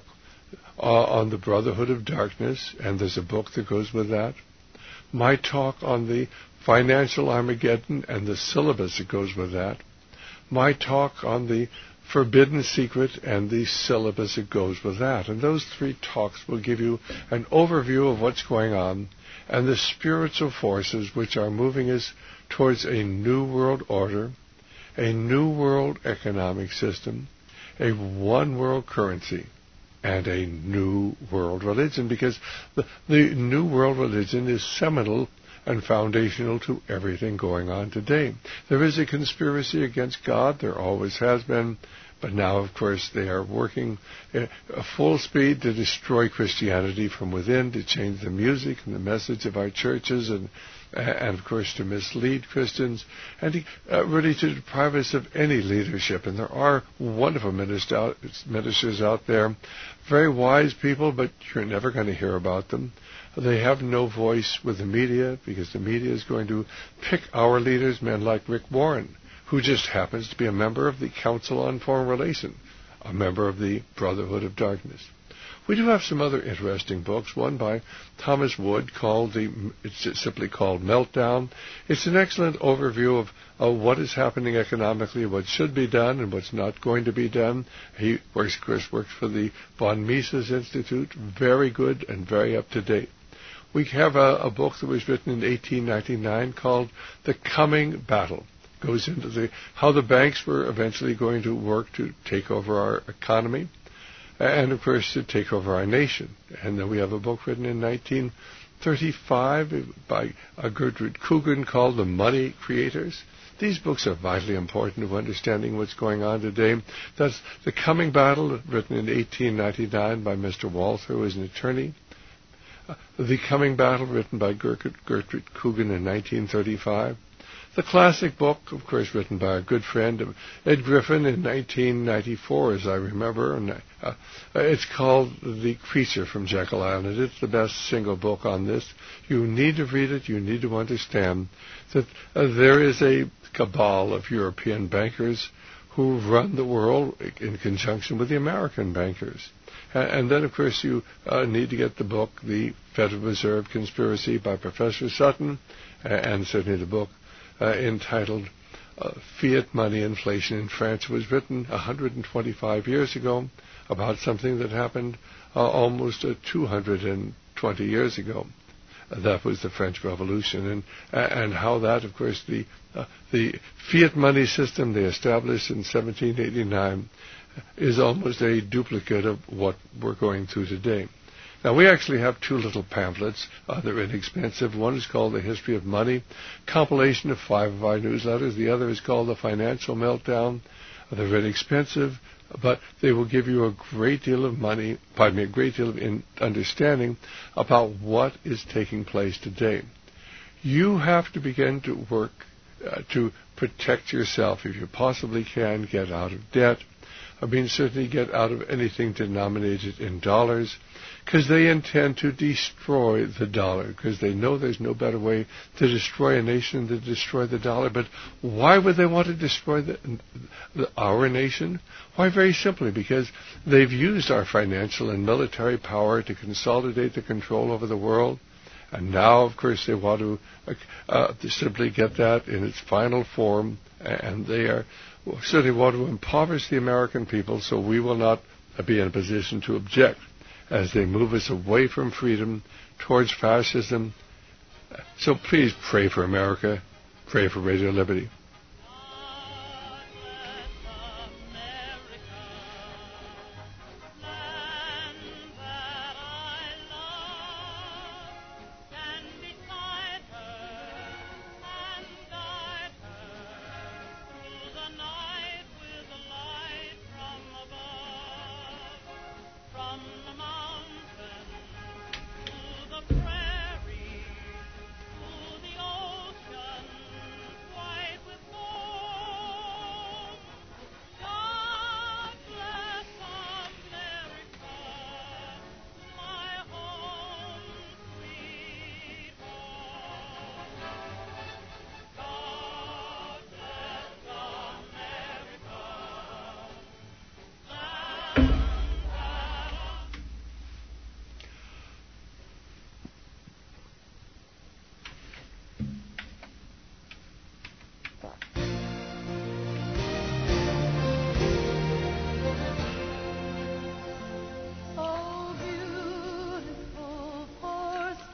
on the Brotherhood of Darkness, and there's a book that goes with that. My talk on the Financial Armageddon and the syllabus that goes with that. My talk on the Forbidden Secret and the syllabus that goes with that. And those three talks will give you an overview of what's going on and the spiritual forces which are moving us towards a new world order, a new world economic system, a one world currency, and a new world religion, because the new world religion is seminal and foundational to everything going on today. There is a conspiracy against God. There always has been. But now, of course, they are working at full speed to destroy Christianity from within, to change the music and the message of our churches, and of course, to mislead Christians, and really to deprive us of any leadership. And there are wonderful ministers out there, very wise people, but you're never going to hear about them. They have no voice with the media, because the media is going to pick our leaders, men like Rick Warren, who just happens to be a member of the Council on Foreign Relations, a member of the Brotherhood of Darkness. We do have some other interesting books, one by Thomas Wood it's just simply called Meltdown. It's an excellent overview of what is happening economically, what should be done, and what's not going to be done. He, of course, works for the von Mises Institute, very good and very up to date. We have a book that was written in 1899 called The Coming Battle. Goes into how the banks were eventually going to work to take over our economy, and of course to take over our nation. And then we have a book written in 1935 by Gertrude Coogan called The Money Creators. These books are vitally important to understanding what's going on today. That's The Coming Battle, written in 1899 by Mr. Walther, who is an attorney. The Coming Battle, written by Gertrude Coogan in 1935. The classic book, of course, written by our good friend Ed Griffin in 1994, as I remember, and it's called The Creature from Jekyll Island. It's the best single book on this. You need to read it. You need to understand that there is a cabal of European bankers who run the world in conjunction with the American bankers. And then, of course, you need to get the book, The Federal Reserve Conspiracy by Professor Sutton, and certainly the book entitled Fiat Money Inflation in France. It was written 125 years ago about something that happened almost 220 years ago. That was the French Revolution, and how that, of course, the fiat money system they established in 1789 is almost a duplicate of what we're going through today. Now, we actually have two little pamphlets. They're inexpensive. One is called The History of Money, compilation of 5 of our newsletters. The other is called The Financial Meltdown. They're inexpensive, but they will give you a great deal of understanding about what is taking place today. You have to begin to work to protect yourself. If you possibly can, get out of debt. Certainly get out of anything denominated in dollars, because they intend to destroy the dollar, because they know there's no better way to destroy a nation than to destroy the dollar. But why would they want to destroy our nation? Why, very simply, because they've used our financial and military power to consolidate the control over the world. And now, of course, they want to simply get that in its final form, and they certainly want to impoverish the American people, so we will not be in a position to object as they move us away from freedom towards fascism. So please pray for America. Pray for Radio Liberty.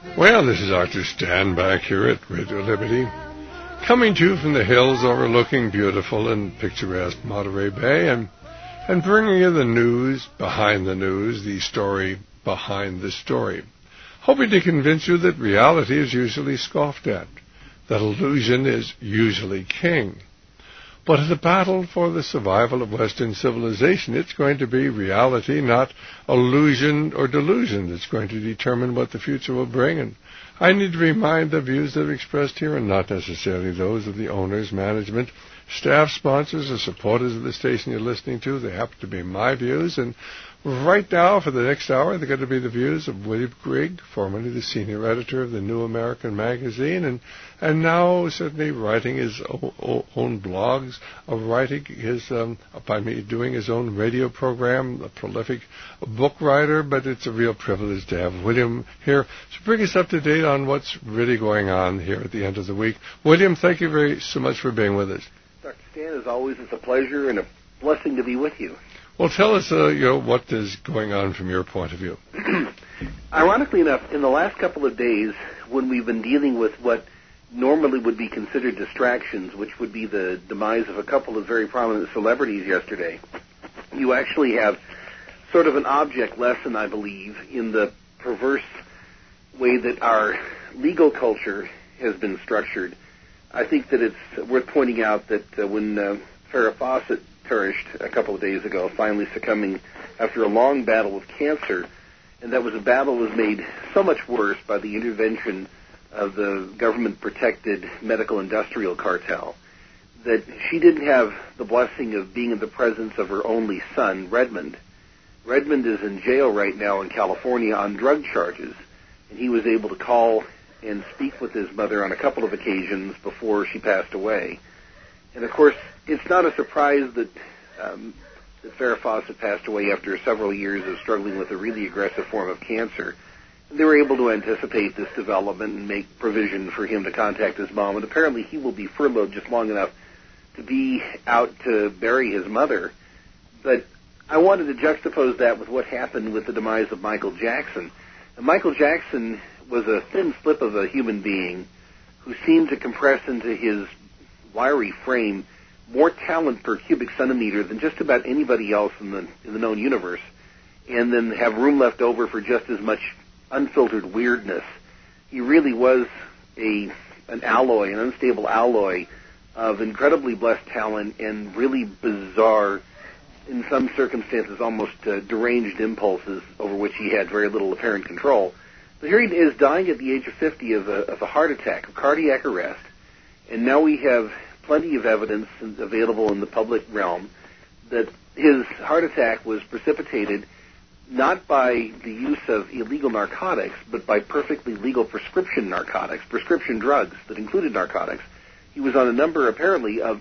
Well, this is Dr. Stan back here at Radio Liberty, coming to you from the hills overlooking beautiful and picturesque Monterey Bay, and bringing you the news behind the news, the story behind the story, hoping to convince you that reality is usually scoffed at, that illusion is usually king. But in the battle for the survival of Western civilization, it's going to be reality, not illusion or delusion, that's going to determine what the future will bring. And I need to remind the views that are expressed here are not necessarily those of the owners, management, staff, sponsors, or supporters of the station you're listening to. They happen to be my views. And right now, for the next hour, they're going to be the views of William Grigg, formerly the senior editor of the New American Magazine, and now certainly writing his own blogs, doing his own radio program, a prolific book writer. But it's a real privilege to have William here to bring us up to date on what's really going on here at the end of the week. William, thank you so much for being with us. Dr. Stan, as always, it's a pleasure and a blessing to be with you. Well, tell us, what is going on from your point of view. Ironically enough, in the last couple of days, when we've been dealing with what normally would be considered distractions, which would be the demise of a couple of very prominent celebrities yesterday, you actually have sort of an object lesson, I believe, in the perverse way that our legal culture has been structured. I think that it's worth pointing out that when Farrah Fawcett perished a couple of days ago, finally succumbing after a long battle with cancer, and that was a battle that was made so much worse by the intervention of the government-protected medical-industrial cartel, that she didn't have the blessing of being in the presence of her only son, Redmond. Redmond is in jail right now in California on drug charges, and he was able to call and speak with his mother on a couple of occasions before she passed away. And, of course, it's not a surprise that Farrah Fawcett passed away after several years of struggling with a really aggressive form of cancer. And they were able to anticipate this development and make provision for him to contact his mom. And apparently he will be furloughed just long enough to be out to bury his mother. But I wanted to juxtapose that with what happened with the demise of Michael Jackson. And Michael Jackson was a thin slip of a human being who seemed to compress into his wiry frame more talent per cubic centimeter than just about anybody else in the known universe, and then have room left over for just as much unfiltered weirdness. He really was an unstable alloy of incredibly blessed talent and really bizarre, in some circumstances almost deranged impulses over which he had very little apparent control. But here he is dying at the age of 50 of a heart attack, of cardiac arrest, and now we have plenty of evidence available in the public realm that his heart attack was precipitated not by the use of illegal narcotics, but by perfectly legal prescription narcotics, prescription drugs that included narcotics. He was on a number, apparently, of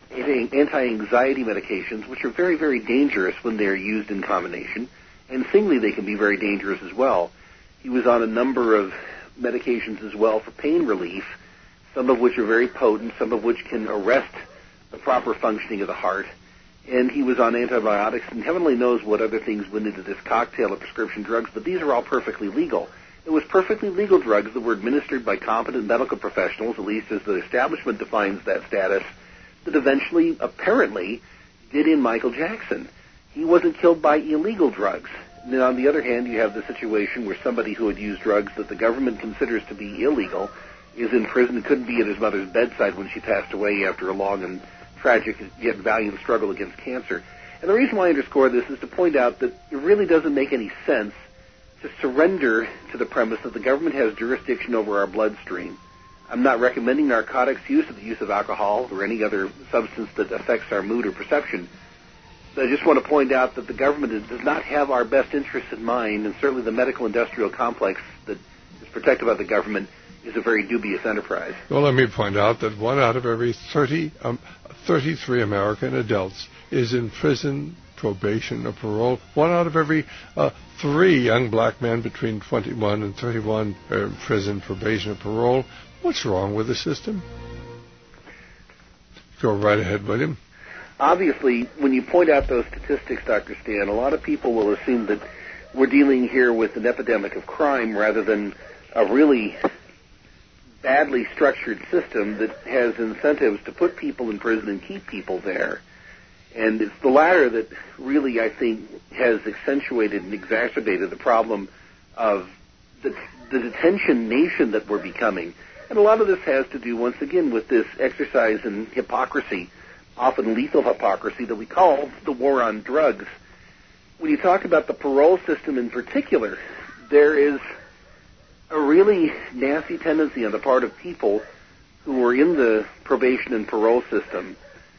anti-anxiety medications, which are very, very dangerous when they are used in combination, and singly they can be very dangerous as well. He was on a number of medications as well for pain relief, some of which are very potent, some of which can arrest the proper functioning of the heart. And he was on antibiotics, and heaven only knows what other things went into this cocktail of prescription drugs, but these are all perfectly legal. It was perfectly legal drugs that were administered by competent medical professionals, at least as the establishment defines that status, that eventually, apparently, did in Michael Jackson. He wasn't killed by illegal drugs. And then on the other hand, you have the situation where somebody who had used drugs that the government considers to be illegal is in prison and couldn't be at his mother's bedside when she passed away after a long and tragic yet valiant struggle against cancer. And the reason why I underscore this is to point out that it really doesn't make any sense to surrender to the premise that the government has jurisdiction over our bloodstream. I'm not recommending narcotics use or the use of alcohol or any other substance that affects our mood or perception. But I just want to point out that the government does not have our best interests in mind, and certainly the medical industrial complex that is protected by the government is a very dubious enterprise. Well, let me point out that 1 out of every 33 American adults is in prison, probation, or parole. 1 out of every 3 young black men between 21 and 31 are in prison, probation, or parole. What's wrong with the system? Go right ahead, William. Obviously, when you point out those statistics, Dr. Stan, a lot of people will assume that we're dealing here with an epidemic of crime rather than a really badly structured system that has incentives to put people in prison and keep people there. And it's the latter that really, I think, has accentuated and exacerbated the problem of the detention nation that we're becoming. And a lot of this has to do, once again, with this exercise in hypocrisy, often lethal hypocrisy, that we call the war on drugs. When you talk about the parole system in particular, there is a really nasty tendency on the part of people who are in the probation and parole system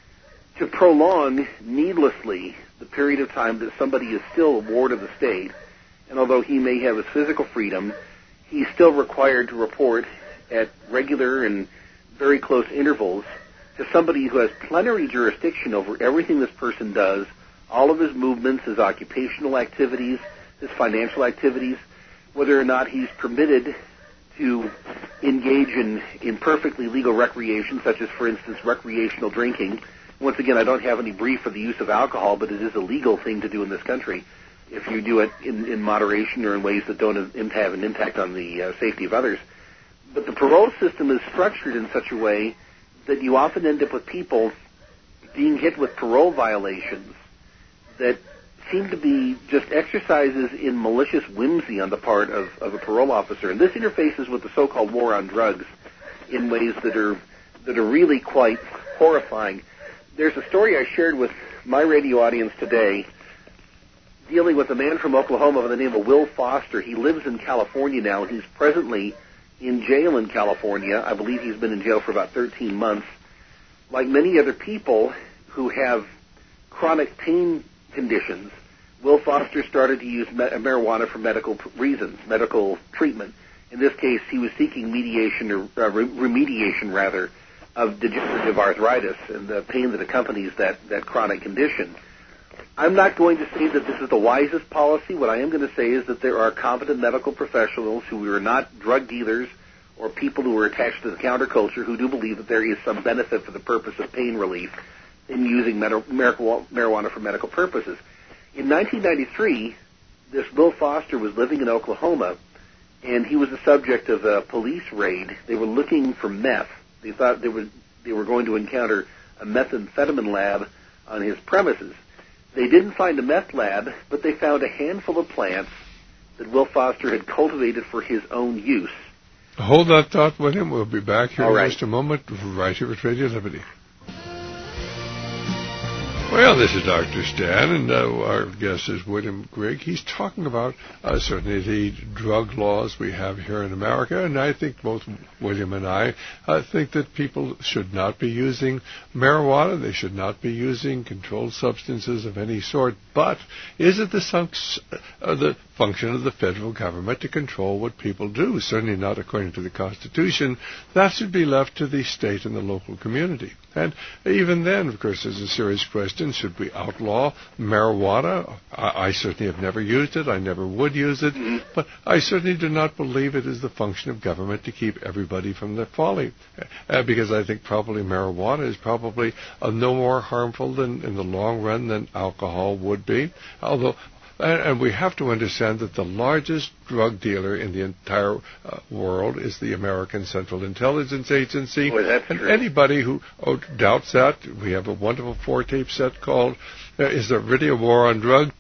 to prolong needlessly the period of time that somebody is still a ward of the state, and although he may have his physical freedom, he's still required to report at regular and very close intervals to somebody who has plenary jurisdiction over everything this person does, all of his movements, his occupational activities, his financial activities, whether or not he's permitted to engage in perfectly legal recreation, such as, for instance, recreational drinking. Once again, I don't have any brief for the use of alcohol, but it is a legal thing to do in this country if you do it in moderation or in ways that don't have an impact on the safety of others. But the parole system is structured in such a way that you often end up with people being hit with parole violations that seem to be just exercises in malicious whimsy on the part of a parole officer. And this interfaces with the so-called war on drugs in ways that are really quite horrifying. There's a story I shared with my radio audience today dealing with a man from Oklahoma by the name of Will Foster. He lives in California now. He's presently in jail in California. I believe he's been in jail for about 13 months. Like many other people who have chronic pain conditions, Will Foster started to use marijuana for medical reasons, medical treatment. In this case, he was seeking mediation or remediation, rather, of degenerative arthritis and the pain that accompanies that chronic condition. I'm not going to say that this is the wisest policy. What I am going to say is that there are competent medical professionals who are not drug dealers or people who are attached to the counterculture who do believe that there is some benefit for the purpose of pain relief in using marijuana for medical purposes. In 1993, this Will Foster was living in Oklahoma, and he was the subject of a police raid. They were looking for meth. They thought they were going to encounter a methamphetamine lab on his premises. They didn't find a meth lab, but they found a handful of plants that Will Foster had cultivated for his own use. Hold that thought, William. We'll be back here in just a moment, right here at Radio Liberty. Well, this is Dr. Stan, and our guest is William Grigg. He's talking about certainly the drug laws we have here in America, and I think both William and I think that people should not be using marijuana. They should not be using controlled substances of any sort. But is it the function of the federal government to control what people do? Certainly not according to the Constitution. That should be left to the state and the local community. And even then, of course, there's a serious question. Should we outlaw marijuana? I certainly have never used it. I never would use it. But I certainly do not believe it is the function of government to keep everybody from the folly. Because I think probably marijuana is probably no more harmful in the long run than alcohol would be. Although, and we have to understand that the largest drug dealer in the entire world is the American Central Intelligence Agency. And anybody who doubts that, we have a wonderful 4-tape set called Is There Really a War on Drugs?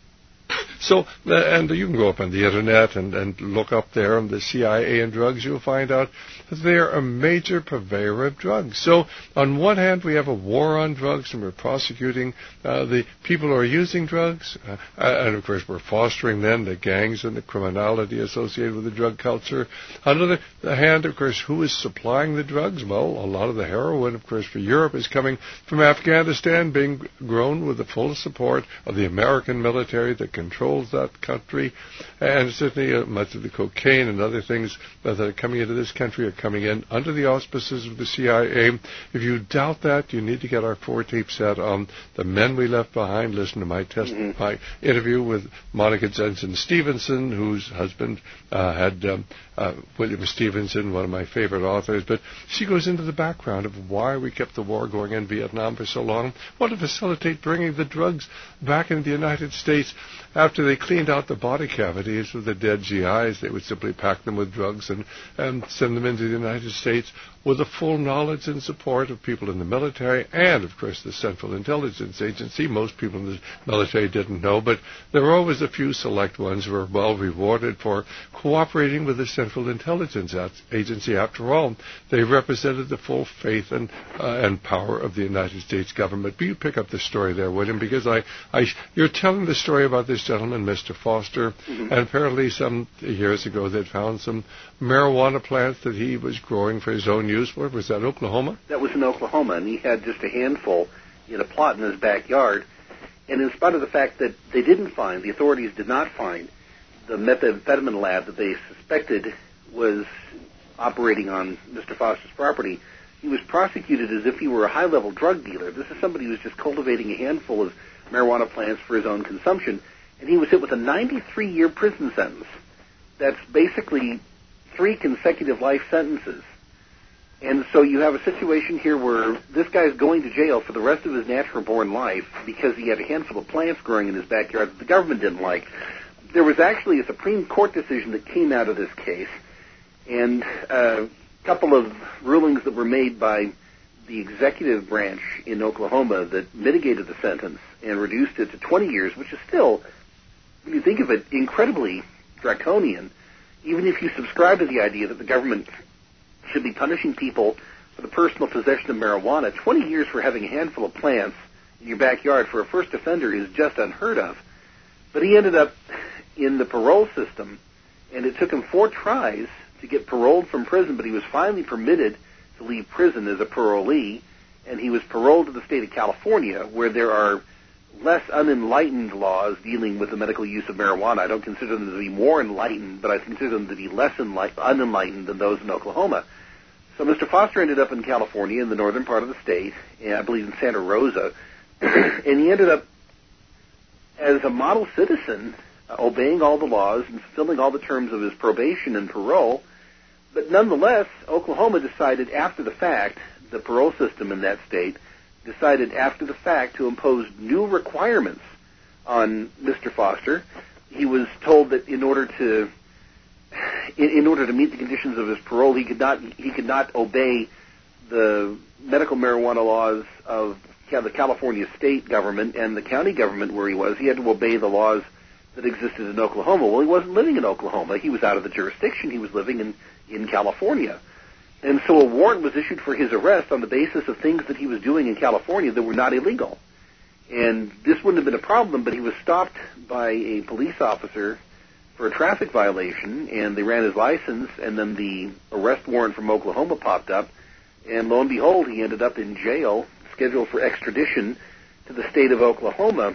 So, and you can go up on the Internet and look up there on the CIA and drugs. You'll find out that they're a major purveyor of drugs. So, on one hand, we have a war on drugs, and we're prosecuting the people who are using drugs. And, of course, we're fostering then the gangs and the criminality associated with the drug culture. On the other hand, of course, who is supplying the drugs? Well, a lot of the heroin, of course, for Europe is coming from Afghanistan, being grown with the full support of the American military that controls that country, and certainly much of the cocaine and other things that are coming into this country are coming in under the auspices of the CIA. If you doubt that, you need to get our 4-tape set on The Men We Left Behind. Listen to my my interview with Monica Jensen Stevenson, whose husband had William Stevenson, one of my favorite authors. But she goes into the background of why we kept the war going in Vietnam for so long, what to facilitate bringing the drugs back into the United States after after they cleaned out the body cavities of the dead GIs, they would simply pack them with drugs and send them into the United States with the full knowledge and support of people in the military and, of course, the Central Intelligence Agency. Most people in the military didn't know, but there were always a few select ones who were well rewarded for cooperating with the Central Intelligence Agency. After all, they represented the full faith and power of the United States government. But you pick up the story there, William, because you're telling the story about this gentleman, Mr. Foster, and apparently some years ago they'd found some marijuana plants that he was growing for his own use. Where was that, Oklahoma? That was in Oklahoma, and he had just a handful in a plot in his backyard. And in spite of the fact that the authorities did not find the methamphetamine lab that they suspected was operating on Mr. Foster's property, he was prosecuted as if he were a high-level drug dealer. This is somebody who was just cultivating a handful of marijuana plants for his own consumption, and he was hit with a 93-year prison sentence. That's basically 3 consecutive life sentences. And so you have a situation here where this guy's going to jail for the rest of his natural-born life because he had a handful of plants growing in his backyard that the government didn't like. There was actually a Supreme Court decision that came out of this case, and a couple of rulings that were made by the executive branch in Oklahoma that mitigated the sentence and reduced it to 20 years, which is still, when you think of it, incredibly draconian. Even if you subscribe to the idea that the government should be punishing people for the personal possession of marijuana, 20 years for having a handful of plants in your backyard for a first offender is just unheard of. But he ended up in the parole system, and it took him 4 tries to get paroled from prison, but he was finally permitted to leave prison as a parolee, and he was paroled to the state of California, where there are less unenlightened laws dealing with the medical use of marijuana. I don't consider them to be more enlightened, but I consider them to be less unenlightened than those in Oklahoma. So Mr. Foster ended up in California, in the northern part of the state, and I believe in Santa Rosa, and he ended up as a model citizen, obeying all the laws and fulfilling all the terms of his probation and parole. But nonetheless, Oklahoma decided after the fact, the parole system in that state decided after the fact to impose new requirements on Mr. Foster. He was told that in order to meet the conditions of his parole, he could not obey the medical marijuana laws of the California state government and the county government where he was. He had to obey the laws that existed in Oklahoma. Well, he wasn't living in Oklahoma. He was out of the jurisdiction. He was living in California. And so a warrant was issued for his arrest on the basis of things that he was doing in California that were not illegal. And this wouldn't have been a problem, but he was stopped by a police officer for a traffic violation, and they ran his license, and then the arrest warrant from Oklahoma popped up, and lo and behold, he ended up in jail, scheduled for extradition to the state of Oklahoma.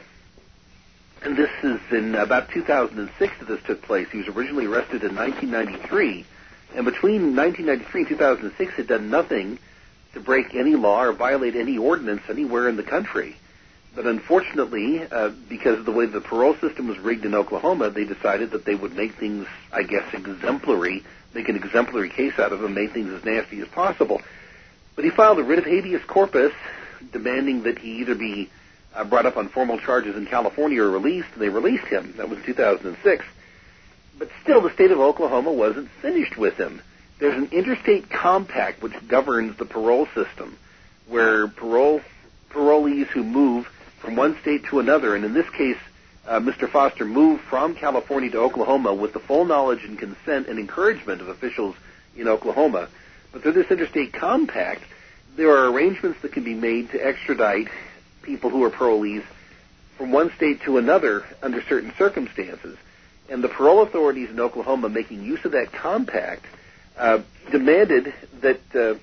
And this is in about 2006 that this took place. He was originally arrested in 1993, and between 1993 and 2006 had done nothing to break any law or violate any ordinance anywhere in the country. But unfortunately, because of the way the parole system was rigged in Oklahoma, they decided that they would make things, I guess, exemplary, make an exemplary case out of him, make things as nasty as possible. But he filed a writ of habeas corpus demanding that he either be brought up on formal charges in California or released, and they released him. That was 2006. But still, the state of Oklahoma wasn't finished with him. There's an interstate compact which governs the parole system, where parolees who move from one state to another, and in this case, Mr. Foster moved from California to Oklahoma with the full knowledge and consent and encouragement of officials in Oklahoma. But through this interstate compact, there are arrangements that can be made to extradite people who are parolees from one state to another under certain circumstances. And the parole authorities in Oklahoma, making use of that compact, demanded that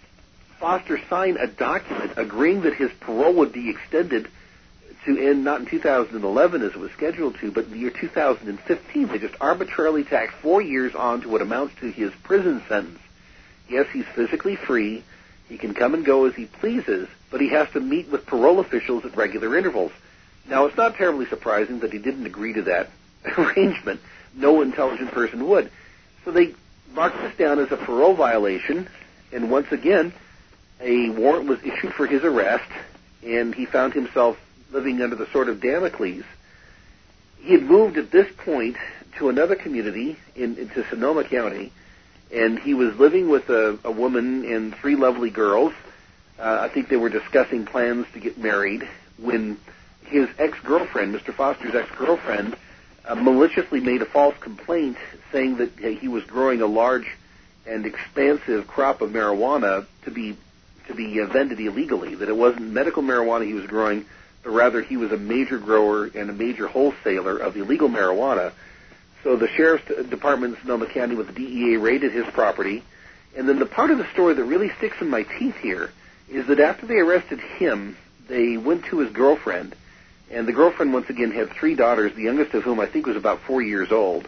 Foster sign a document agreeing that his parole would be extended to end not in 2011 as it was scheduled to, but in the year 2015. They just arbitrarily tacked 4 years on to what amounts to his prison sentence. Yes, he's physically free. He can come and go as he pleases, but he has to meet with parole officials at regular intervals. Now, it's not terribly surprising that he didn't agree to that arrangement. No intelligent person would. So they marked this down as a parole violation, and once again, a warrant was issued for his arrest, and he found himself living under the sword of Damocles. he had moved at this point to another community into Sonoma County, and he was living with a woman and 3 lovely girls. I think they were discussing plans to get married when his ex-girlfriend, Mr. Foster's ex-girlfriend, maliciously made a false complaint saying that he was growing a large and expansive crop of marijuana to be vended illegally, that it wasn't medical marijuana he was growing, but rather he was a major grower and a major wholesaler of illegal marijuana. So the Sheriff's Department in Sonoma County with the DEA raided his property. And then the part of the story that really sticks in my teeth here is that after they arrested him, they went to his girlfriend. And the girlfriend, once again, had 3 daughters, the youngest of whom I think was about 4 years old.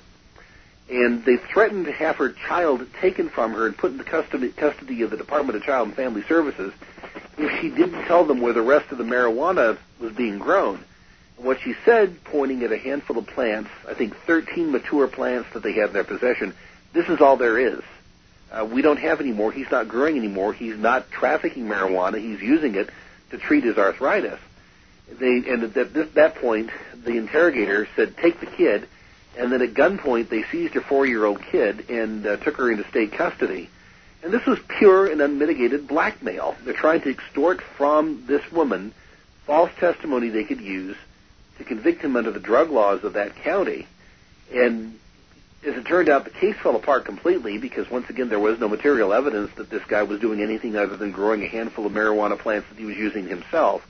And they threatened to have her child taken from her and put into custody of the Department of Child and Family Services if she didn't tell them where the rest of the marijuana was being grown. And what she said, pointing at a handful of plants, I think 13 mature plants that they had in their possession, this is all there is. We don't have any more. He's not growing anymore. He's not trafficking marijuana. He's using it to treat his arthritis. And at that point, the interrogator said, take the kid. And then at gunpoint, they seized her 4-year-old kid and took her into state custody. And this was pure and unmitigated blackmail. They're trying to extort from this woman false testimony they could use to convict him under the drug laws of that county. And as it turned out, the case fell apart completely because, once again, there was no material evidence that this guy was doing anything other than growing a handful of marijuana plants that he was using himself.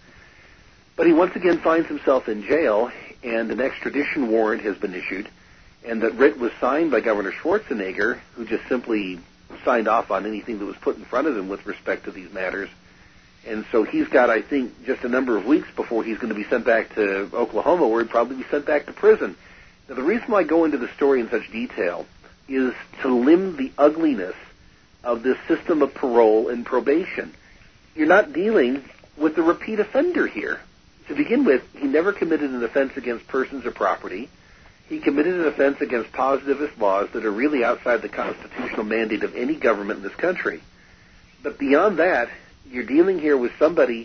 But he once again finds himself in jail, and an extradition warrant has been issued, and that writ was signed by Governor Schwarzenegger, who just simply signed off on anything that was put in front of him with respect to these matters. And so he's got, I think, just a number of weeks before he's going to be sent back to Oklahoma, where he'd probably be sent back to prison. Now, the reason why I go into the story in such detail is to limn the ugliness of this system of parole and probation. You're not dealing with a repeat offender here. To begin with, he never committed an offense against persons or property. He committed an offense against positivist laws that are really outside the constitutional mandate of any government in this country. But beyond that, you're dealing here with somebody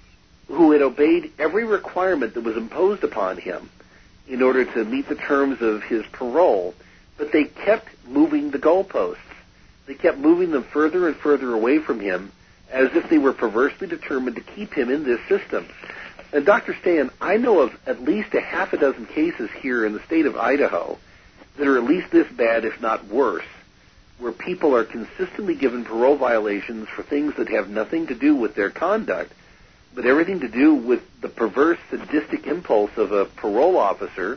who had obeyed every requirement that was imposed upon him in order to meet the terms of his parole, but they kept moving the goalposts. They kept moving them further and further away from him as if they were perversely determined to keep him in this system. And Dr. Stan, I know of at least a half a dozen cases here in the state of Idaho that are at least this bad, if not worse, where people are consistently given parole violations for things that have nothing to do with their conduct, but everything to do with the perverse, sadistic impulse of a parole officer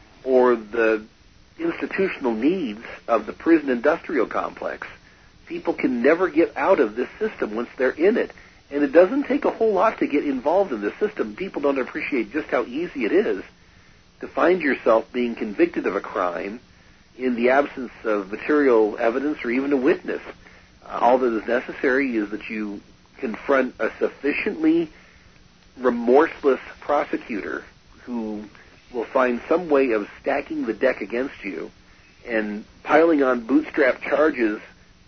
or the institutional needs of the prison industrial complex. People can never get out of this system once they're in it. And it doesn't take a whole lot to get involved in this system. People don't appreciate just how easy it is to find yourself being convicted of a crime in the absence of material evidence or even a witness. All that is necessary is that you confront a sufficiently remorseless prosecutor who will find some way of stacking the deck against you and piling on bootstrap charges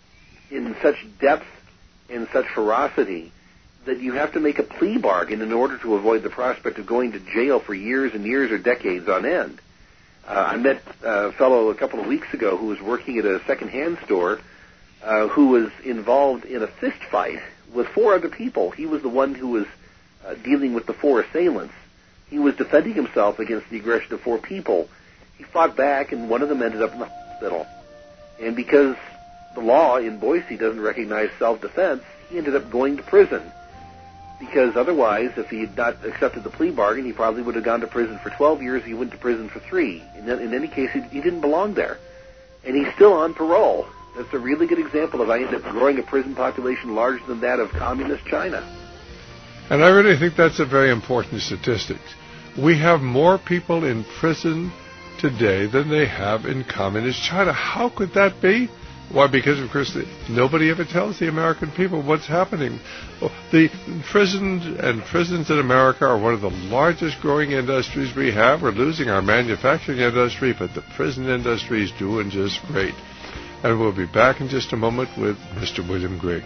in such depth and such ferocity that you have to make a plea bargain in order to avoid the prospect of going to jail for years and years or decades on end. I met a fellow a couple of weeks ago who was working at a second-hand store who was involved in a fist fight with 4 other people. He was the one who was dealing with the 4 assailants. He was defending himself against the aggression of 4 people. He fought back, and one of them ended up in the hospital. And because the law in Boise doesn't recognize self-defense, he ended up going to prison. Because otherwise, if he had not accepted the plea bargain, he probably would have gone to prison for 12 years. He went to prison for 3. In any case, he didn't belong there. And he's still on parole. That's a really good example of how you end up growing a prison population larger than that of communist China. And I really think that's a very important statistic. We have more people in prison today than they have in communist China. How could that be? Why? Because, of course, nobody ever tells the American people what's happening. The prisons in America are one of the largest growing industries we have. We're losing our manufacturing industry, but the prison industry is doing just great. And we'll be back in just a moment with Mr. William Grigg.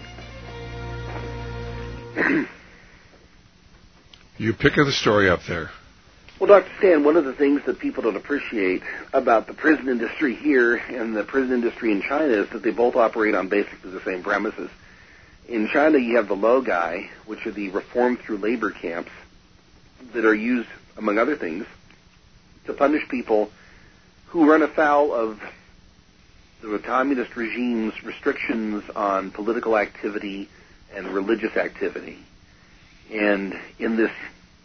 You pick the story up there. Well, Dr. Stan, one of the things that people don't appreciate about the prison industry here and the prison industry in China is that they both operate on basically the same premises. In China, you have the Logai, which are the reformed through labor camps that are used, among other things, to punish people who run afoul of the communist regime's restrictions on political activity and religious activity. And in this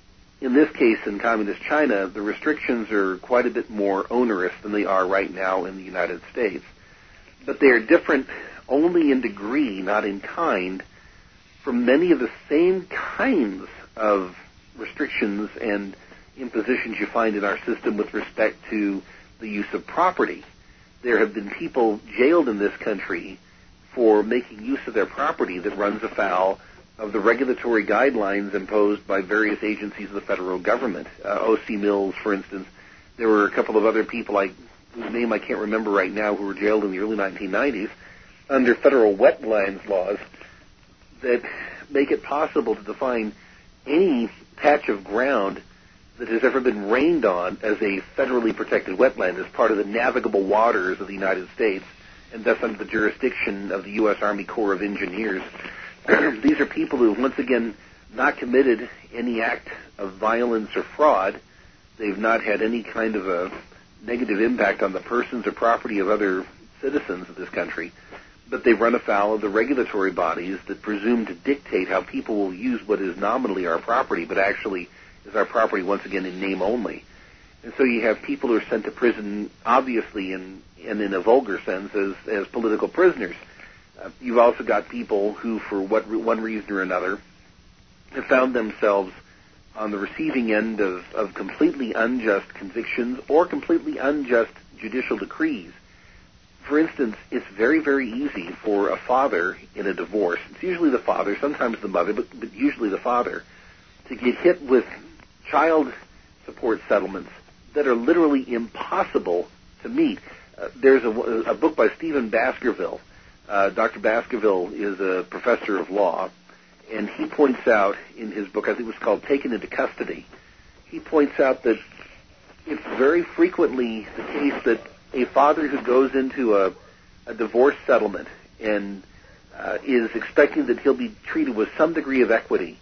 case, in communist China, the restrictions are quite a bit more onerous than they are right now in the United States. But they are different only in degree, not in kind, from many of the same kinds of restrictions and impositions you find in our system with respect to the use of property. There have been people jailed in this country for making use of their property that runs afoul of the regulatory guidelines imposed by various agencies of the federal government. O.C. Mills, for instance. There were a couple of other people whose name I can't remember right now who were jailed in the early 1990s under federal wetlands laws that make it possible to define any patch of ground that has ever been rained on as a federally protected wetland as part of the navigable waters of the United States, and thus under the jurisdiction of the U.S. Army Corps of Engineers. These are people who have once again not committed any act of violence or fraud. They've not had any kind of a negative impact on the persons or property of other citizens of this country, but they've run afoul of the regulatory bodies that presume to dictate how people will use what is nominally our property, but actually is our property once again in name only. And so you have people who are sent to prison, obviously, and in a vulgar sense, as political prisoners. You've also got people who, for one reason or another, have found themselves on the receiving end of completely unjust convictions or completely unjust judicial decrees. For instance, it's very, very easy for a father in a divorce, it's usually the father, sometimes the mother, but usually the father, to get hit with child support settlements that are literally impossible to meet. There's a book by Stephen Baskerville. Dr. Baskerville is a professor of law, and he points out in his book, I think it was called Taken into Custody, he points out that it's very frequently the case that a father who goes into a divorce settlement and is expecting that he'll be treated with some degree of equity,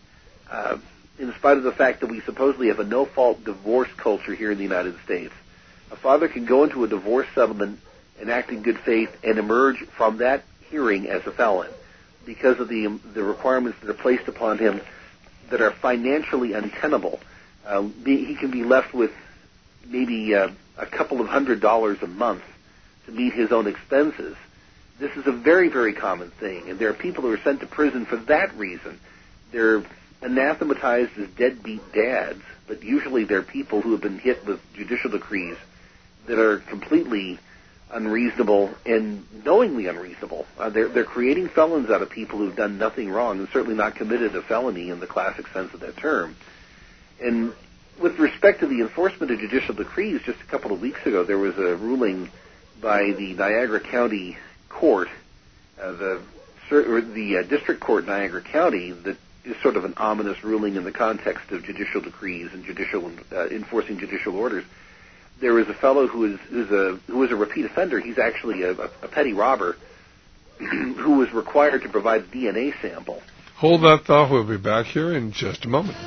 in spite of the fact that we supposedly have a no-fault divorce culture here in the United States. A father can go into a divorce settlement and act in good faith and emerge from that hearing as a felon because of the requirements that are placed upon him that are financially untenable. He can be left with maybe a couple of $100s a month to meet his own expenses. This is a very, very common thing, and there are people who are sent to prison for that reason. They're anathematized as deadbeat dads, but usually they're people who have been hit with judicial decrees that are completely unreasonable and knowingly unreasonable. They're creating felons out of people who've done nothing wrong and certainly not committed a felony in the classic sense of that term. And with respect to the enforcement of judicial decrees, just a couple of weeks ago there was a ruling by the Niagara County Court, the District Court in Niagara County, that is sort of an ominous ruling in the context of judicial decrees and enforcing judicial orders. There was a fellow who was a repeat offender. He's actually a petty robber who was required to provide a DNA sample. Hold that thought. We'll be back here in just a moment.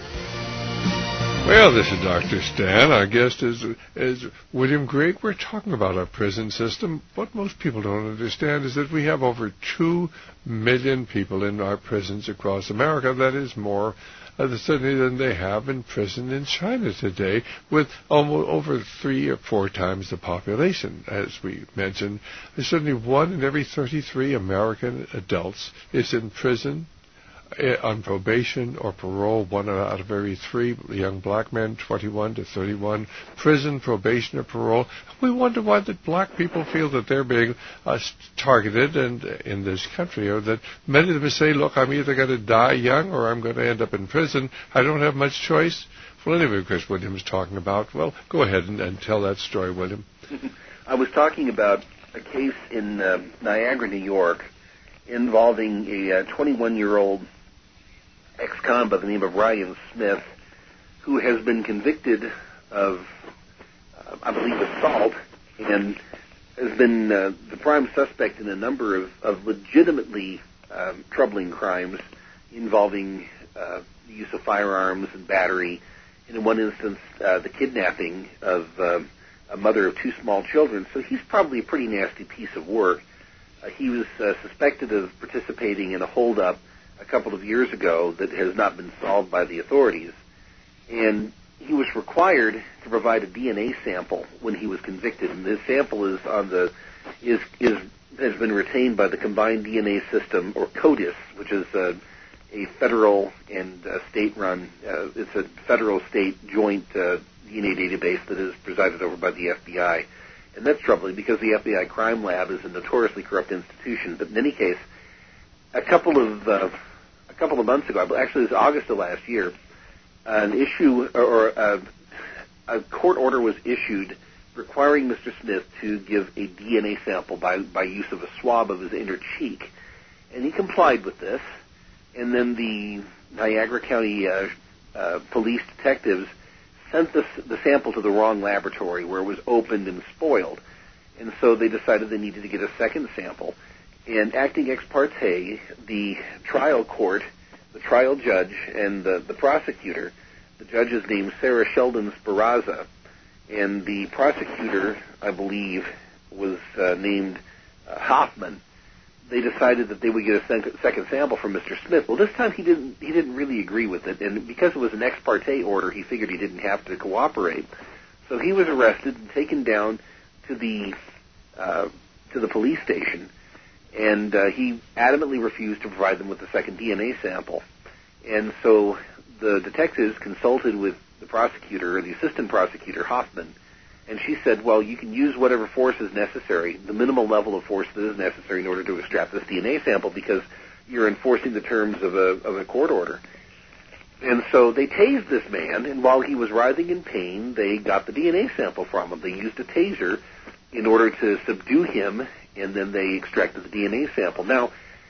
Well, this is Dr. Stan. Our guest is William Grigg. We're talking about our prison system. What most people don't understand is that we have over 2 million people in our prisons across America. That is more certainly than they have in prison in China today, with almost over 3 or 4 times the population. As we mentioned, there's certainly 1 in every 33 American adults is in prison on probation or parole. 1 out of every 3 young black men, 21 to 31, prison, probation, or parole. We wonder why that black people feel that they're being targeted and in this country, or that many of them say, look, I'm either going to die young or I'm going to end up in prison. I don't have much choice. Well, anyway, Chris Williams talking about, well, go ahead and tell that story, William. I was talking about a case in Niagara, New York, involving a 21-year-old ex-con by the name of Ryan Smith, who has been convicted of, I believe, assault, and has been the prime suspect in a number of legitimately troubling crimes involving the use of firearms and battery, and in one instance, the kidnapping of a mother of two small children. So he's probably a pretty nasty piece of work. He was suspected of participating in a holdup a couple of years ago that has not been solved by the authorities. And he was required to provide a DNA sample when he was convicted, and this sample is has been retained by the Combined DNA System, or CODIS, which is a federal and state-run. It's a federal-state joint DNA database that is presided over by the FBI, and that's troubling because the FBI crime lab is a notoriously corrupt institution. But in any case, a couple of months ago, actually it was August of last year, a court order was issued requiring Mr. Smith to give a DNA sample by use of a swab of his inner cheek, and he complied with this. And then the Niagara County police detectives sent the sample to the wrong laboratory where it was opened and spoiled, and so they decided they needed to get a second sample. And acting ex parte, the trial court, the trial judge, and the prosecutor, the judge is named Sarah Sheldon Speraza, and the prosecutor, I believe, was named Hoffman. They decided that they would get a second sample from Mr. Smith. Well, this time he didn't really agree with it, and because it was an ex parte order, he figured he didn't have to cooperate. So he was arrested and taken down to the police station, and he adamantly refused to provide them with a second DNA sample. And so the detectives consulted with the prosecutor, or the assistant prosecutor, Hoffman, and she said, well, you can use whatever force is necessary, the minimal level of force that is necessary in order to extract this DNA sample, because you're enforcing the terms of a court order. And so they tased this man, and while he was writhing in pain, they got the DNA sample from him. They used a taser in order to subdue him, and then they extracted the DNA sample. Now,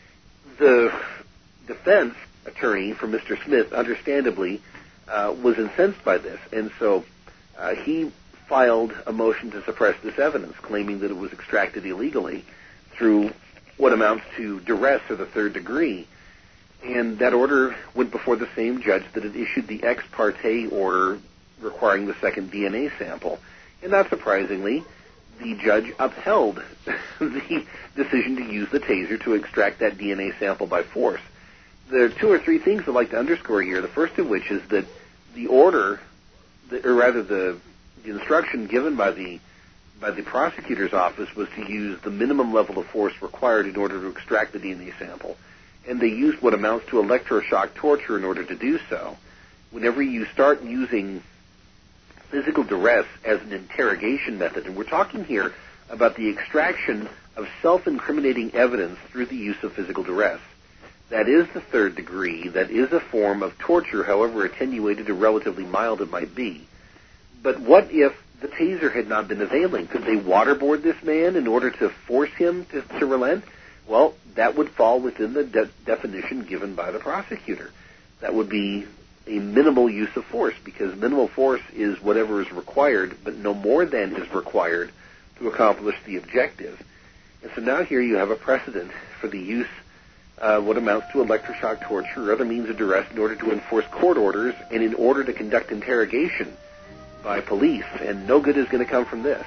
the defense attorney for Mr. Smith, understandably, was incensed by this, and so he filed a motion to suppress this evidence, claiming that it was extracted illegally through what amounts to duress or the third degree. And that order went before the same judge that had issued the ex parte order requiring the second DNA sample. And not surprisingly, the judge upheld the decision to use the taser to extract that DNA sample by force. There are two or three things I'd like to underscore here. The first of which is that the order, or rather the instruction given by the prosecutor's office was to use the minimum level of force required in order to extract the DNA sample. And they used what amounts to electroshock torture in order to do so. Whenever you start using physical duress as an interrogation method, and we're talking here about the extraction of self-incriminating evidence through the use of physical duress, that is the third degree. That is a form of torture, however attenuated or relatively mild it might be. But what if the taser had not been availing? Could they waterboard this man in order to force him to relent? Well, that would fall within the definition given by the prosecutor. That would be a minimal use of force, because minimal force is whatever is required, but no more than is required to accomplish the objective. And so now here you have a precedent for the use what amounts to electroshock torture or other means of duress in order to enforce court orders and in order to conduct interrogation by police, and no good is going to come from this.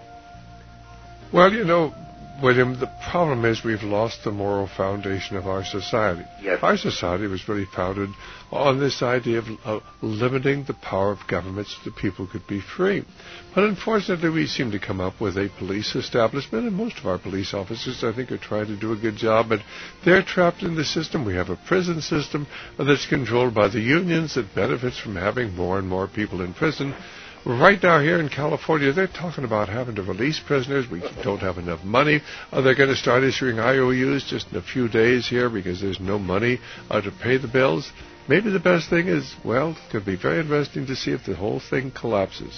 Well, you know, William, the problem is we've lost the moral foundation of our society. Yes. Our society was really founded on this idea of limiting the power of government so that people could be free. But unfortunately, we seem to come up with a police establishment, and most of our police officers, I think, are trying to do a good job, but they're trapped in the system. We have a prison system that's controlled by the unions that benefits from having more and more people in prison. Right now here in California, they're talking about having to release prisoners. We don't have enough money. They're going to start issuing IOUs just in a few days here because there's no money to pay the bills. Maybe the best thing is, well, it could be very interesting to see if the whole thing collapses.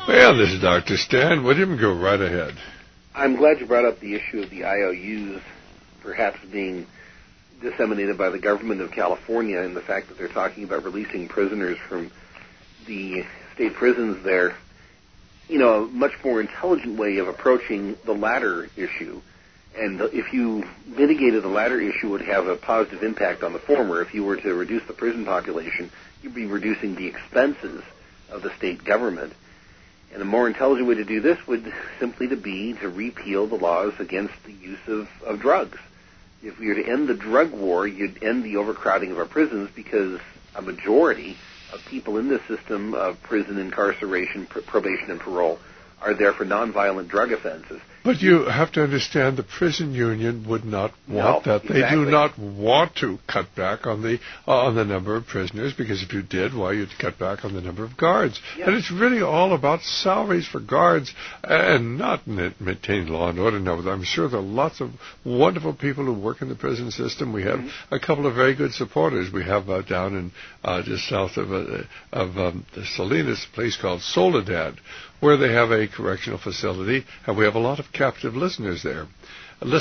Well, this is Dr. Stan William. Go right ahead. I'm glad you brought up the issue of the IOUs perhaps being disseminated by the government of California, and the fact that they're talking about releasing prisoners from the state prisons there. You know, a much more intelligent way of approaching the latter issue. And if you mitigated the latter issue, it would have a positive impact on the former. If you were to reduce the prison population, you'd be reducing the expenses of the state government. And a more intelligent way to do this would simply be to repeal the laws against the use of drugs. If we were to end the drug war, you'd end the overcrowding of our prisons, because a majority of people in this system of prison, incarceration, probation, and parole are there for nonviolent drug offenses. But you have to understand the prison union would not want that. Exactly. They do not want to cut back on the number of prisoners, because if you did, why, you'd cut back on the number of guards. Yeah. And it's really all about salaries for guards and not maintaining law and order. Now, I'm sure there are lots of wonderful people who work in the prison system. We have a couple of very good supporters. We have down in just south of Salinas, a place called Soledad, where they have a correctional facility, and we have a lot of captive listeners there. And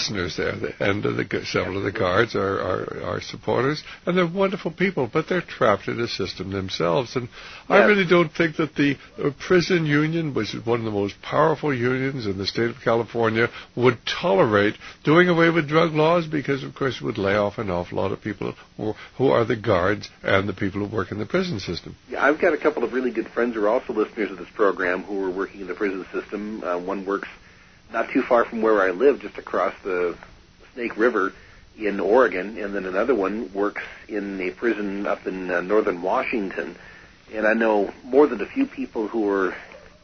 several of the guards are supporters, and they're wonderful people, but they're trapped in a system themselves. And I really don't think that the prison union, which is one of the most powerful unions in the state of California, would tolerate doing away with drug laws, because, of course, it would lay off an awful lot of people who are the guards and the people who work in the prison system. Yeah, I've got a couple of really good friends who are also listeners of this program who are working in the prison system. One works not too far from where I live, just across the Snake River in Oregon, and then another one works in a prison up in northern Washington. And I know more than a few people who are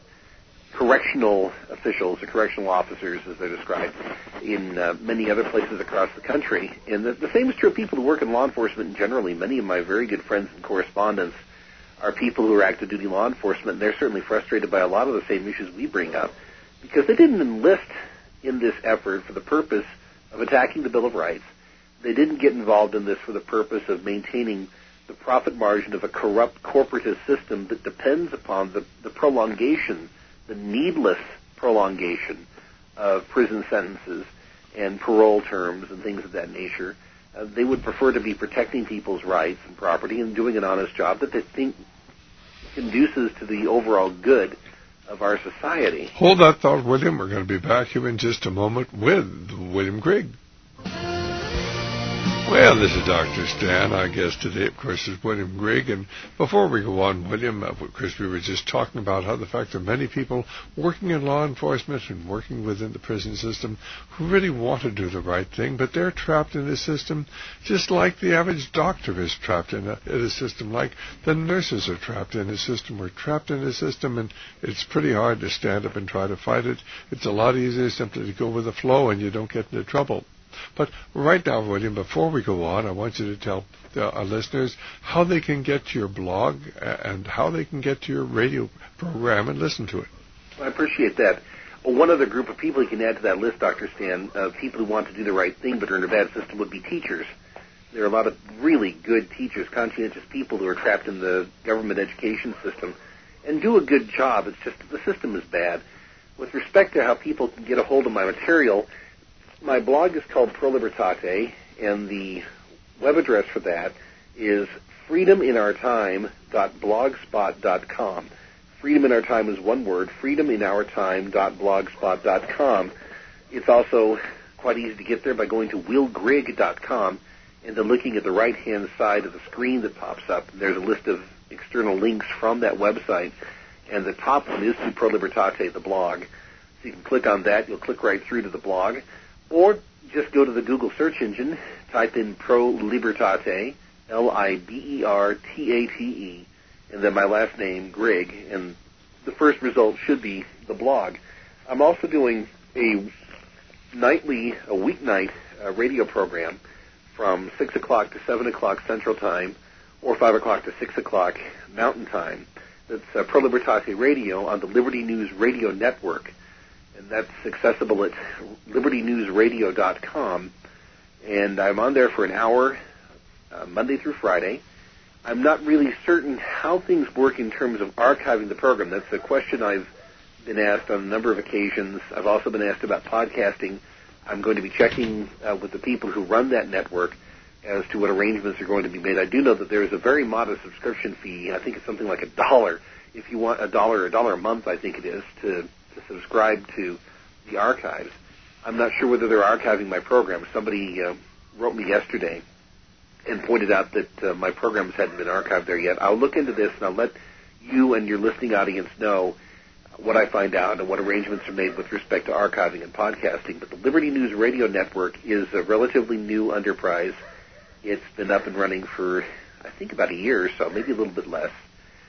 correctional officials or correctional officers, as they're described, in many other places across the country. And the same is true of people who work in law enforcement generally. Many of my very good friends and correspondents are people who are active duty law enforcement, and they're certainly frustrated by a lot of the same issues we bring up, because they didn't enlist in this effort for the purpose of attacking the Bill of Rights. They didn't get involved in this for the purpose of maintaining the profit margin of a corrupt corporatist system that depends upon the prolongation, the needless prolongation of prison sentences and parole terms and things of that nature. They would prefer to be protecting people's rights and property and doing an honest job that they think conduces to the overall good of our society. Hold that thought, William. We're going to be back here in just a moment with William Grigg. Well, this is Dr. Stan. Our guest today, of course, is William Grigg. And before we go on, William, of course, we were just talking about how the fact that many people working in law enforcement and working within the prison system who really want to do the right thing, but they're trapped in a system just like the average doctor is trapped in a system, like the nurses are trapped in a system. We're trapped in a system, and it's pretty hard to stand up and try to fight it. It's a lot easier simply to go with the flow, and you don't get into trouble. But right now, William, before we go on, I want you to tell our listeners how they can get to your blog and how they can get to your radio program and listen to it. I appreciate that. Well, one other group of people you can add to that list, Dr. Stan, people who want to do the right thing but are in a bad system, would be teachers. There are a lot of really good teachers, conscientious people who are trapped in the government education system and do a good job. It's just the system is bad. With respect to how people can get a hold of my material, my blog is called Pro Libertate, and the web address for that is freedominourtime.blogspot.com. Freedom in Our Time is one word, freedominourtime.blogspot.com. It's also quite easy to get there by going to willgrigg.com and then looking at the right-hand side of the screen that pops up. There's a list of external links from that website, and the top one is to Pro Libertate, the blog. So you can click on that. You'll click right through to the blog. Or just go to the Google search engine, type in Pro Libertate, Libertate, and then my last name, Grigg, and the first result should be the blog. I'm also doing a weeknight radio program from 6 o'clock to 7 o'clock Central Time, or 5 o'clock to 6 o'clock Mountain Time. That's Pro Libertate Radio on the Liberty News Radio Network. And that's accessible at libertynewsradio.com. And I'm on there for an hour, Monday through Friday. I'm not really certain how things work in terms of archiving the program. That's a question I've been asked on a number of occasions. I've also been asked about podcasting. I'm going to be checking with the people who run that network as to what arrangements are going to be made. I do know that there is a very modest subscription fee. I think it's something like $1 if you want $1 a month, I think it is, to subscribe to the archives. I'm not sure whether they're archiving my program. Somebody wrote me yesterday and pointed out that my programs hadn't been archived there yet. I'll look into this, and I'll let you and your listening audience know what I find out and what arrangements are made with respect to archiving and podcasting. But the Liberty News Radio Network is a relatively new enterprise. It's been up and running for, I think, about a year or so, maybe a little bit less.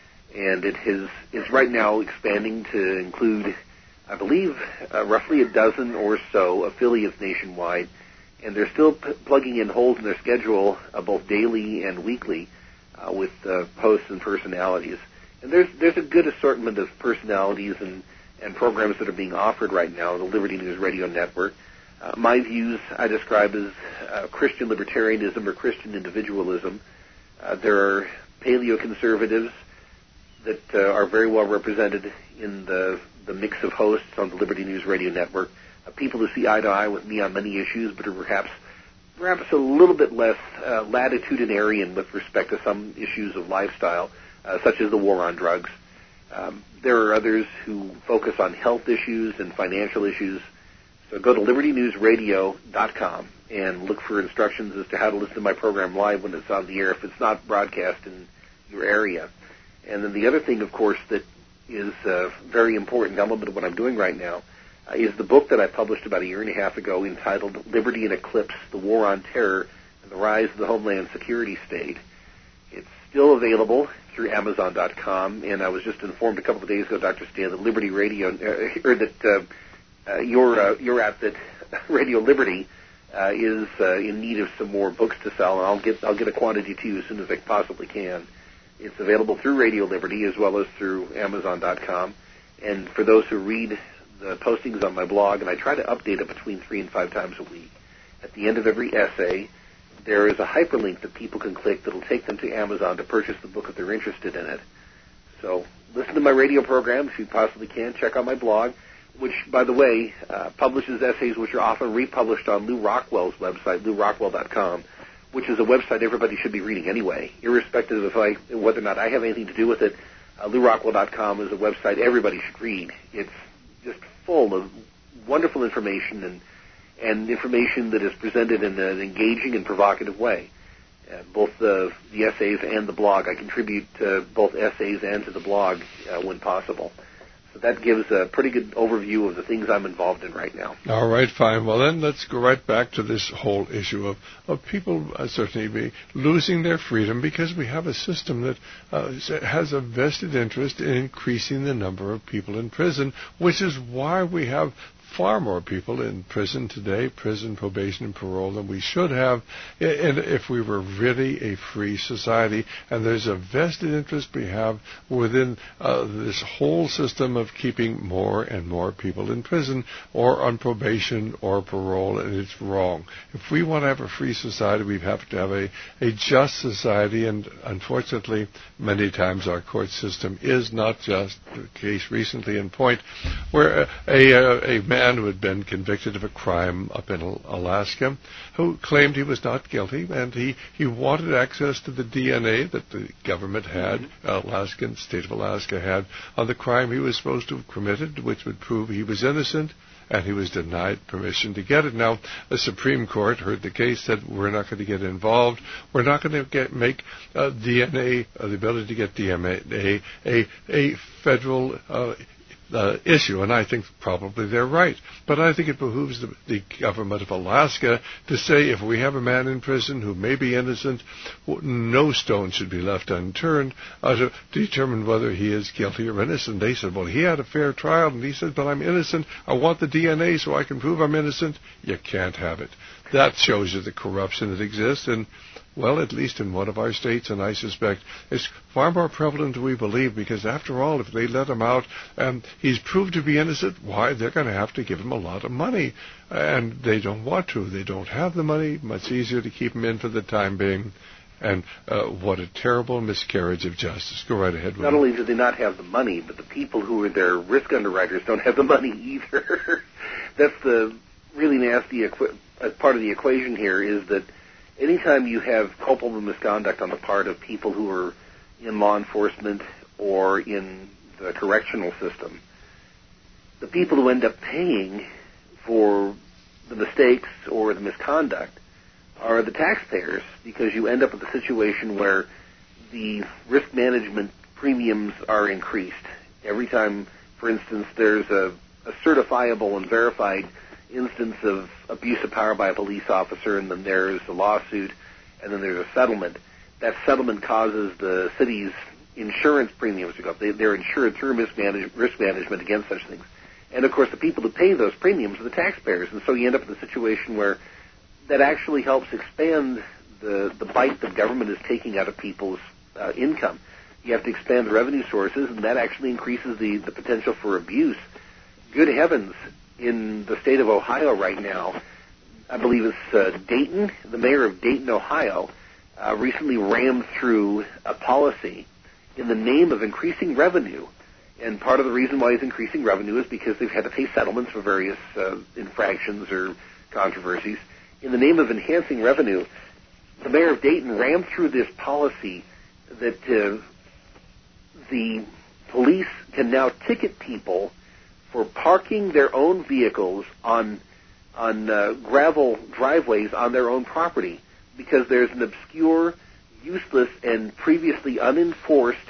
And it's right now expanding to include, I believe, roughly a dozen or so affiliates nationwide. And they're still plugging in holes in their schedule, both daily and weekly, with hosts and personalities. And there's a good assortment of personalities and programs that are being offered right now on the Liberty News Radio Network. My views I describe as Christian libertarianism or Christian individualism. There are paleoconservatives that are very well represented in the mix of hosts on the Liberty News Radio Network. People who see eye to eye with me on many issues, but are perhaps a little bit less latitudinarian with respect to some issues of lifestyle, such as the war on drugs. There are others who focus on health issues and financial issues. So go to libertynewsradio.com and look for instructions as to how to listen to my program live when it's on the air if it's not broadcast in your area. And then the other thing, of course, that is a very important element of what I'm doing right now is the book that I published about a year and a half ago entitled Liberty in Eclipse, The War on Terror and the Rise of the Homeland Security State. It's still available through Amazon.com, and I was just informed a couple of days ago, Dr. Stan, that Liberty Radio, or that your app, that Radio Liberty, is in need of some more books to sell, and I'll get a quantity to you as soon as I possibly can. It's available through Radio Liberty as well as through Amazon.com, and for those who read the postings on my blog, and I try to update it between 3 and 5 times a week. At the end of every essay, there is a hyperlink that people can click that will take them to Amazon to purchase the book if they're interested in it. So listen to my radio program if you possibly can. Check out my blog, which, by the way, publishes essays which are often republished on Lew Rockwell's website, lewrockwell.com, which is a website everybody should be reading anyway, irrespective of whether or not I have anything to do with it. LewRockwell.com is a website everybody should read. It's just full of wonderful information and information that is presented in an engaging and provocative way. Both the essays and the blog. I contribute to both essays and to the blog when possible. So that gives a pretty good overview of the things I'm involved in right now. All right, fine. Well, then let's go right back to this whole issue of people certainly be losing their freedom because we have a system that has a vested interest in increasing the number of people in prison, which is why we have far more people in prison today, prison, probation, and parole, than we should have if we were really a free society. And there's a vested interest we have within this whole system of keeping more and more people in prison or on probation or parole, and it's wrong. If we want to have a free society, we have to have a just society, and unfortunately, many times our court system is not just. The case recently in Point, where a man who had been convicted of a crime up in Alaska, who claimed he was not guilty, and he wanted access to the DNA that the government had, state of Alaska had, on the crime he was supposed to have committed, which would prove he was innocent, and he was denied permission to get it. Now, the Supreme Court heard the case, said we're not going to get involved. We're not going to make DNA, the ability to get DNA, a federal issue, and I think probably they're right. But I think it behooves the government of Alaska to say if we have a man in prison who may be innocent, no stone should be left unturned to determine whether he is guilty or innocent. They said, well, he had a fair trial, and he said, but I'm innocent. I want the DNA so I can prove I'm innocent. You can't have it. That shows you the corruption that exists, and well, at least in one of our states, and I suspect it's far more prevalent than we believe, because after all, if they let him out and he's proved to be innocent, why, they're going to have to give him a lot of money. And they don't want to. They don't have the money. Much easier to keep him in for the time being. And what a terrible miscarriage of justice. Go right ahead. Not only do they not have the money, but the people who are their risk underwriters don't have the money either. That's the really nasty part of the equation here, is that anytime you have culpable misconduct on the part of people who are in law enforcement or in the correctional system, the people who end up paying for the mistakes or the misconduct are the taxpayers, because you end up with a situation where the risk management premiums are increased. Every time, for instance, there's a certifiable and verified instance of abuse of power by a police officer, and then there's a lawsuit, and then there's a settlement. That settlement causes the city's insurance premiums to go up. They're insured through risk management against such things. And, of course, the people who pay those premiums are the taxpayers. And so you end up in a situation where that actually helps expand the bite that government is taking out of people's income. You have to expand the revenue sources, and that actually increases the potential for abuse. Good heavens, in the state of Ohio right now, I believe it's Dayton, the mayor of Dayton, Ohio, recently rammed through a policy in the name of increasing revenue. And part of the reason why he's increasing revenue is because they've had to pay settlements for various infractions or controversies. In the name of enhancing revenue, the mayor of Dayton rammed through this policy that the police can now ticket people for parking their own vehicles on gravel driveways on their own property, because there's an obscure, useless, and previously unenforced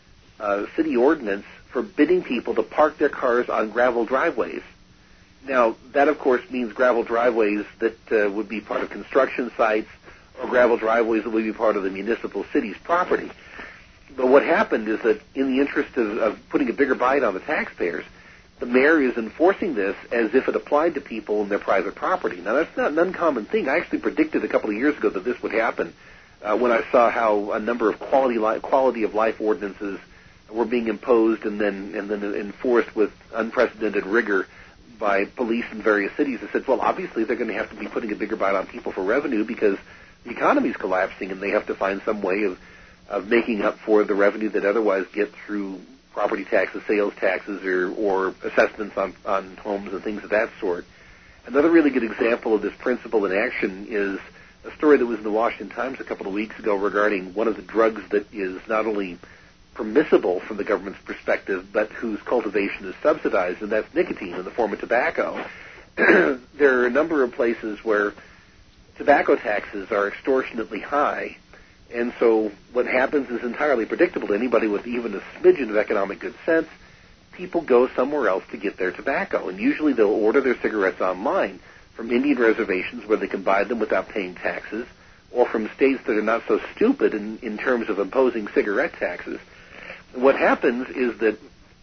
city ordinance forbidding people to park their cars on gravel driveways. Now, that, of course, means gravel driveways that would be part of construction sites, or gravel driveways that would be part of the municipal city's property. But what happened is that in the interest of putting a bigger bite on the taxpayers, the mayor is enforcing this as if it applied to people in their private property. Now, that's not an uncommon thing. I actually predicted a couple of years ago that this would happen when I saw how a number of quality of life ordinances were being imposed and then enforced with unprecedented rigor by police in various cities. I said, well, obviously they're going to have to be putting a bigger bite on people for revenue, because the economy's collapsing and they have to find some way of making up for the revenue that otherwise get through property taxes, sales taxes, or assessments on homes and things of that sort. Another really good example of this principle in action is a story that was in the Washington Times a couple of weeks ago regarding one of the drugs that is not only permissible from the government's perspective, but whose cultivation is subsidized, and that's nicotine in the form of tobacco. There are a number of places where tobacco taxes are extortionately high, and so what happens is entirely predictable to anybody with even a smidgen of economic good sense. People go somewhere else to get their tobacco, and usually they'll order their cigarettes online from Indian reservations where they can buy them without paying taxes, or from states that are not so stupid in terms of imposing cigarette taxes. What happens is that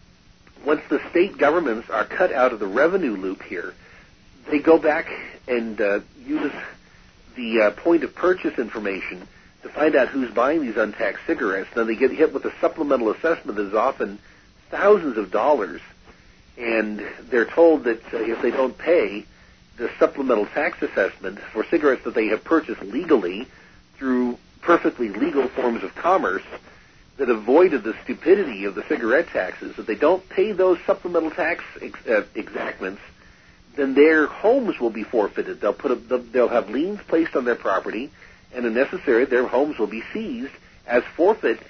once the state governments are cut out of the revenue loop here, they go back and use the point of purchase information to find out who's buying these untaxed cigarettes. Then they get hit with a supplemental assessment that is often thousands of dollars, and they're told that if they don't pay the supplemental tax assessment for cigarettes that they have purchased legally through perfectly legal forms of commerce that avoided the stupidity of the cigarette taxes, if they don't pay those supplemental tax exactments, then their homes will be forfeited. They'll have liens placed on their property, and if necessary, their homes will be seized as forfeit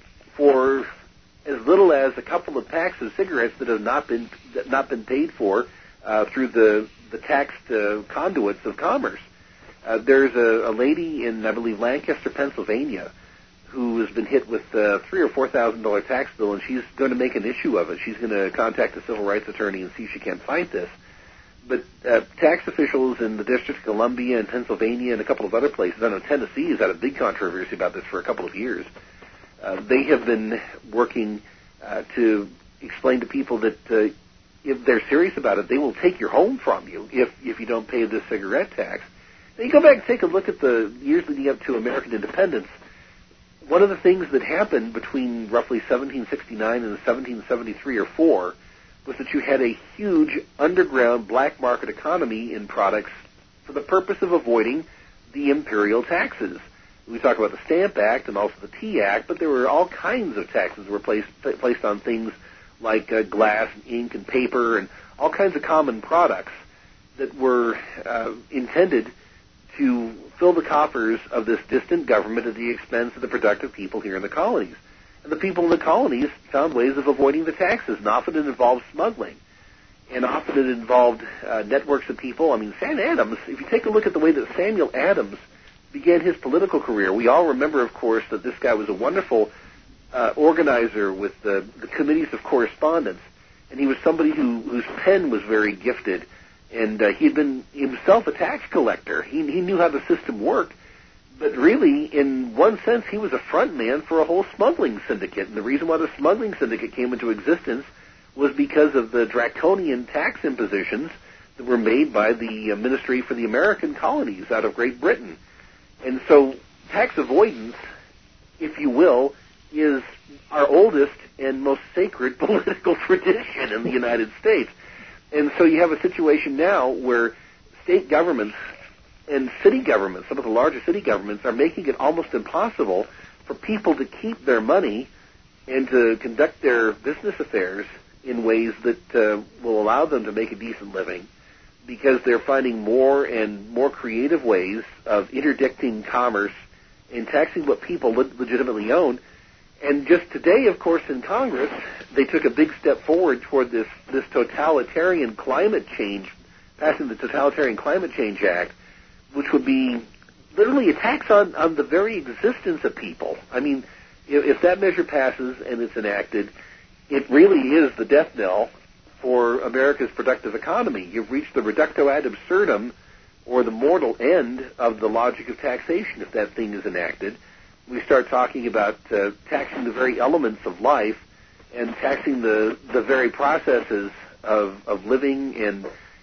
for as little as a couple of packs of cigarettes that have not been paid for through the taxed conduits of commerce. There's a lady in, I believe, Lancaster, Pennsylvania, who has been hit with $3,000 or $4,000 tax bill, and she's going to make an issue of it. She's going to contact a civil rights attorney and see if she can't fight this. But tax officials in the District of Columbia and Pennsylvania and a couple of other places, I know Tennessee has had a big controversy about this for a couple of years. They have been working to explain to people that if they're serious about it, they will take your home from you if you don't pay the cigarette tax. Now you go back and take a look at the years leading up to American independence. One of the things that happened between roughly 1769 and 1773 or 4 was that you had a huge underground black market economy in products for the purpose of avoiding the imperial taxes. We talk about the Stamp Act and also the Tea Act, but there were all kinds of taxes that were placed on things like glass and ink and paper and all kinds of common products that were intended to fill the coffers of this distant government at the expense of the productive people here in the colonies. And the people in the colonies found ways of avoiding the taxes, and often it involved smuggling. And often it involved networks of people. I mean, Sam Adams, if you take a look at the way that Samuel Adams began his political career, we all remember, of course, that this guy was a wonderful organizer with the committees of correspondence. And he was somebody whose pen was very gifted. And he had been himself a tax collector. He knew how the system worked. But really, in one sense, he was a front man for a whole smuggling syndicate. And the reason why the smuggling syndicate came into existence was because of the draconian tax impositions that were made by the Ministry for the American Colonies out of Great Britain. And so tax avoidance, if you will, is our oldest and most sacred political tradition in the United States. And so you have a situation now where state governments and city governments, some of the larger city governments, are making it almost impossible for people to keep their money and to conduct their business affairs in ways that will allow them to make a decent living, because they're finding more and more creative ways of interdicting commerce and taxing what people legitimately own. And just today, of course, in Congress, they took a big step forward toward this totalitarian climate change, passing the Totalitarian Climate Change Act, which would be literally a tax on the very existence of people. I mean, if that measure passes and it's enacted, it really is the death knell for America's productive economy. You've reached the reductio ad absurdum, or the mortal end of the logic of taxation, if that thing is enacted. We start talking about taxing the very elements of life and taxing the very processes of living and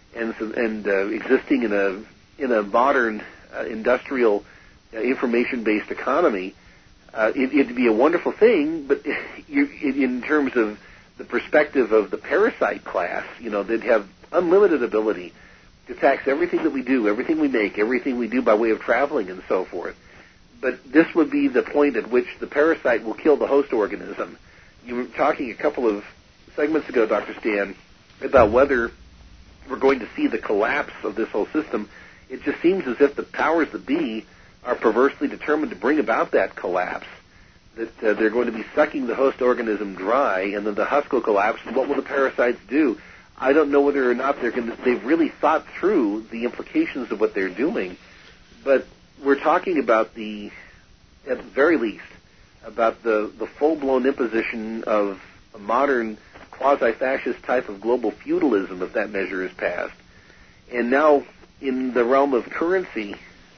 existing in a modern industrial information-based economy. It'd be a wonderful thing, but in terms of the perspective of the parasite class, they'd have unlimited ability to tax everything that we do, everything we make, everything we do by way of traveling and so forth. But this would be the point at which the parasite will kill the host organism. You were talking a couple of segments ago, Dr. Stan, about whether we're going to see the collapse of this whole system. It just seems as if the powers that be are perversely determined to bring about that collapse, that they're going to be sucking the host organism dry, and then the husk will collapse, and what will the parasites do? I don't know whether or not they've really thought through the implications of what they're doing, but we're talking about at the very least, about the full-blown imposition of a modern quasi-fascist type of global feudalism if that measure is passed. And now, in the realm of currency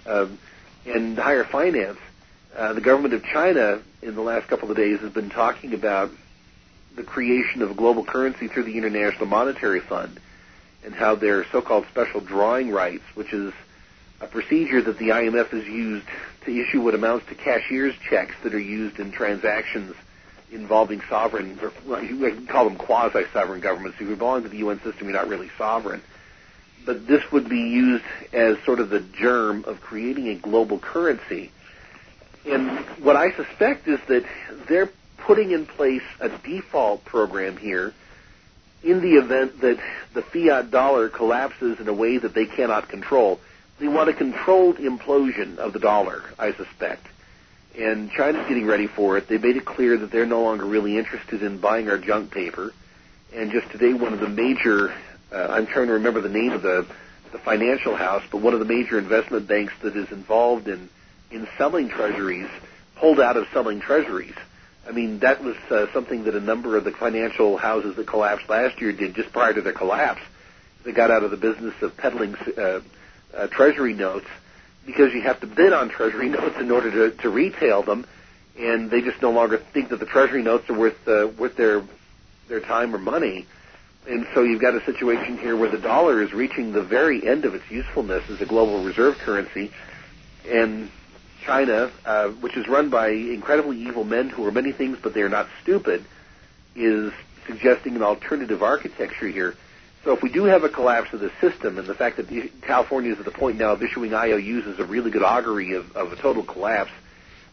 and higher finance, the government of China in the last couple of days has been talking about the creation of a global currency through the International Monetary Fund, and how their so-called special drawing rights, which is a procedure that the IMF has used to issue what amounts to cashier's checks that are used in transactions involving sovereign, or well, you can call them quasi-sovereign governments. If you belong to the UN system, you're not really sovereign. But this would be used as sort of the germ of creating a global currency. And what I suspect is that they're putting in place a default program here in the event that the fiat dollar collapses in a way that they cannot control. They want a controlled implosion of the dollar, I suspect. And China's getting ready for it. They made it clear that they're no longer really interested in buying our junk paper. And just today, one of the major, I'm trying to remember the name of the financial house, but one of the major investment banks that is involved in selling treasuries pulled out of selling treasuries. I mean, that was something that a number of the financial houses that collapsed last year did just prior to their collapse. They got out of the business of peddling treasury notes, because you have to bid on treasury notes in order to retail them, and they just no longer think that the treasury notes are worth their time or money. And so you've got a situation here where the dollar is reaching the very end of its usefulness as a global reserve currency, and China, which is run by incredibly evil men who are many things but they are not stupid, is suggesting an alternative architecture here. So if we do have a collapse of the system, and the fact that California is at the point now of issuing IOUs is a really good augury of a total collapse,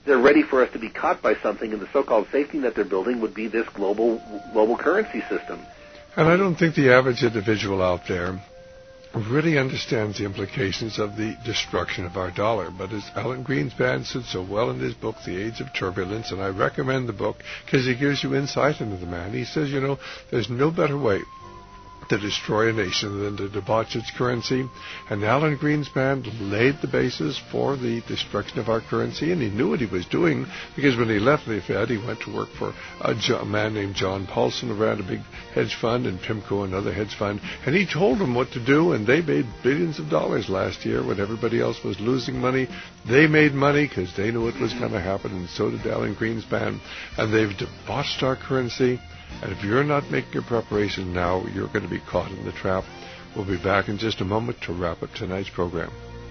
they're ready for us to be caught by something, and the so-called safety net they're building would be this global currency system. And I don't think the average individual out there really understands the implications of the destruction of our dollar. But as Alan Greenspan said so well in his book, The Age of Turbulence, and I recommend the book because it gives you insight into the man. He says, there's no better way to destroy a nation than to debauch its currency. And Alan Greenspan laid the basis for the destruction of our currency, and he knew what he was doing because when he left the Fed, he went to work for a man named John Paulson, who ran a big hedge fund, and PIMCO, another hedge fund, and he told them what to do, and they made billions of dollars last year when everybody else was losing money. They made money because they knew it was going to happen, and so did Alan Greenspan, and they've debauched our currency. And if you're not making your preparation now, you're going to be caught in the trap. We'll be back in just a moment to wrap up tonight's program.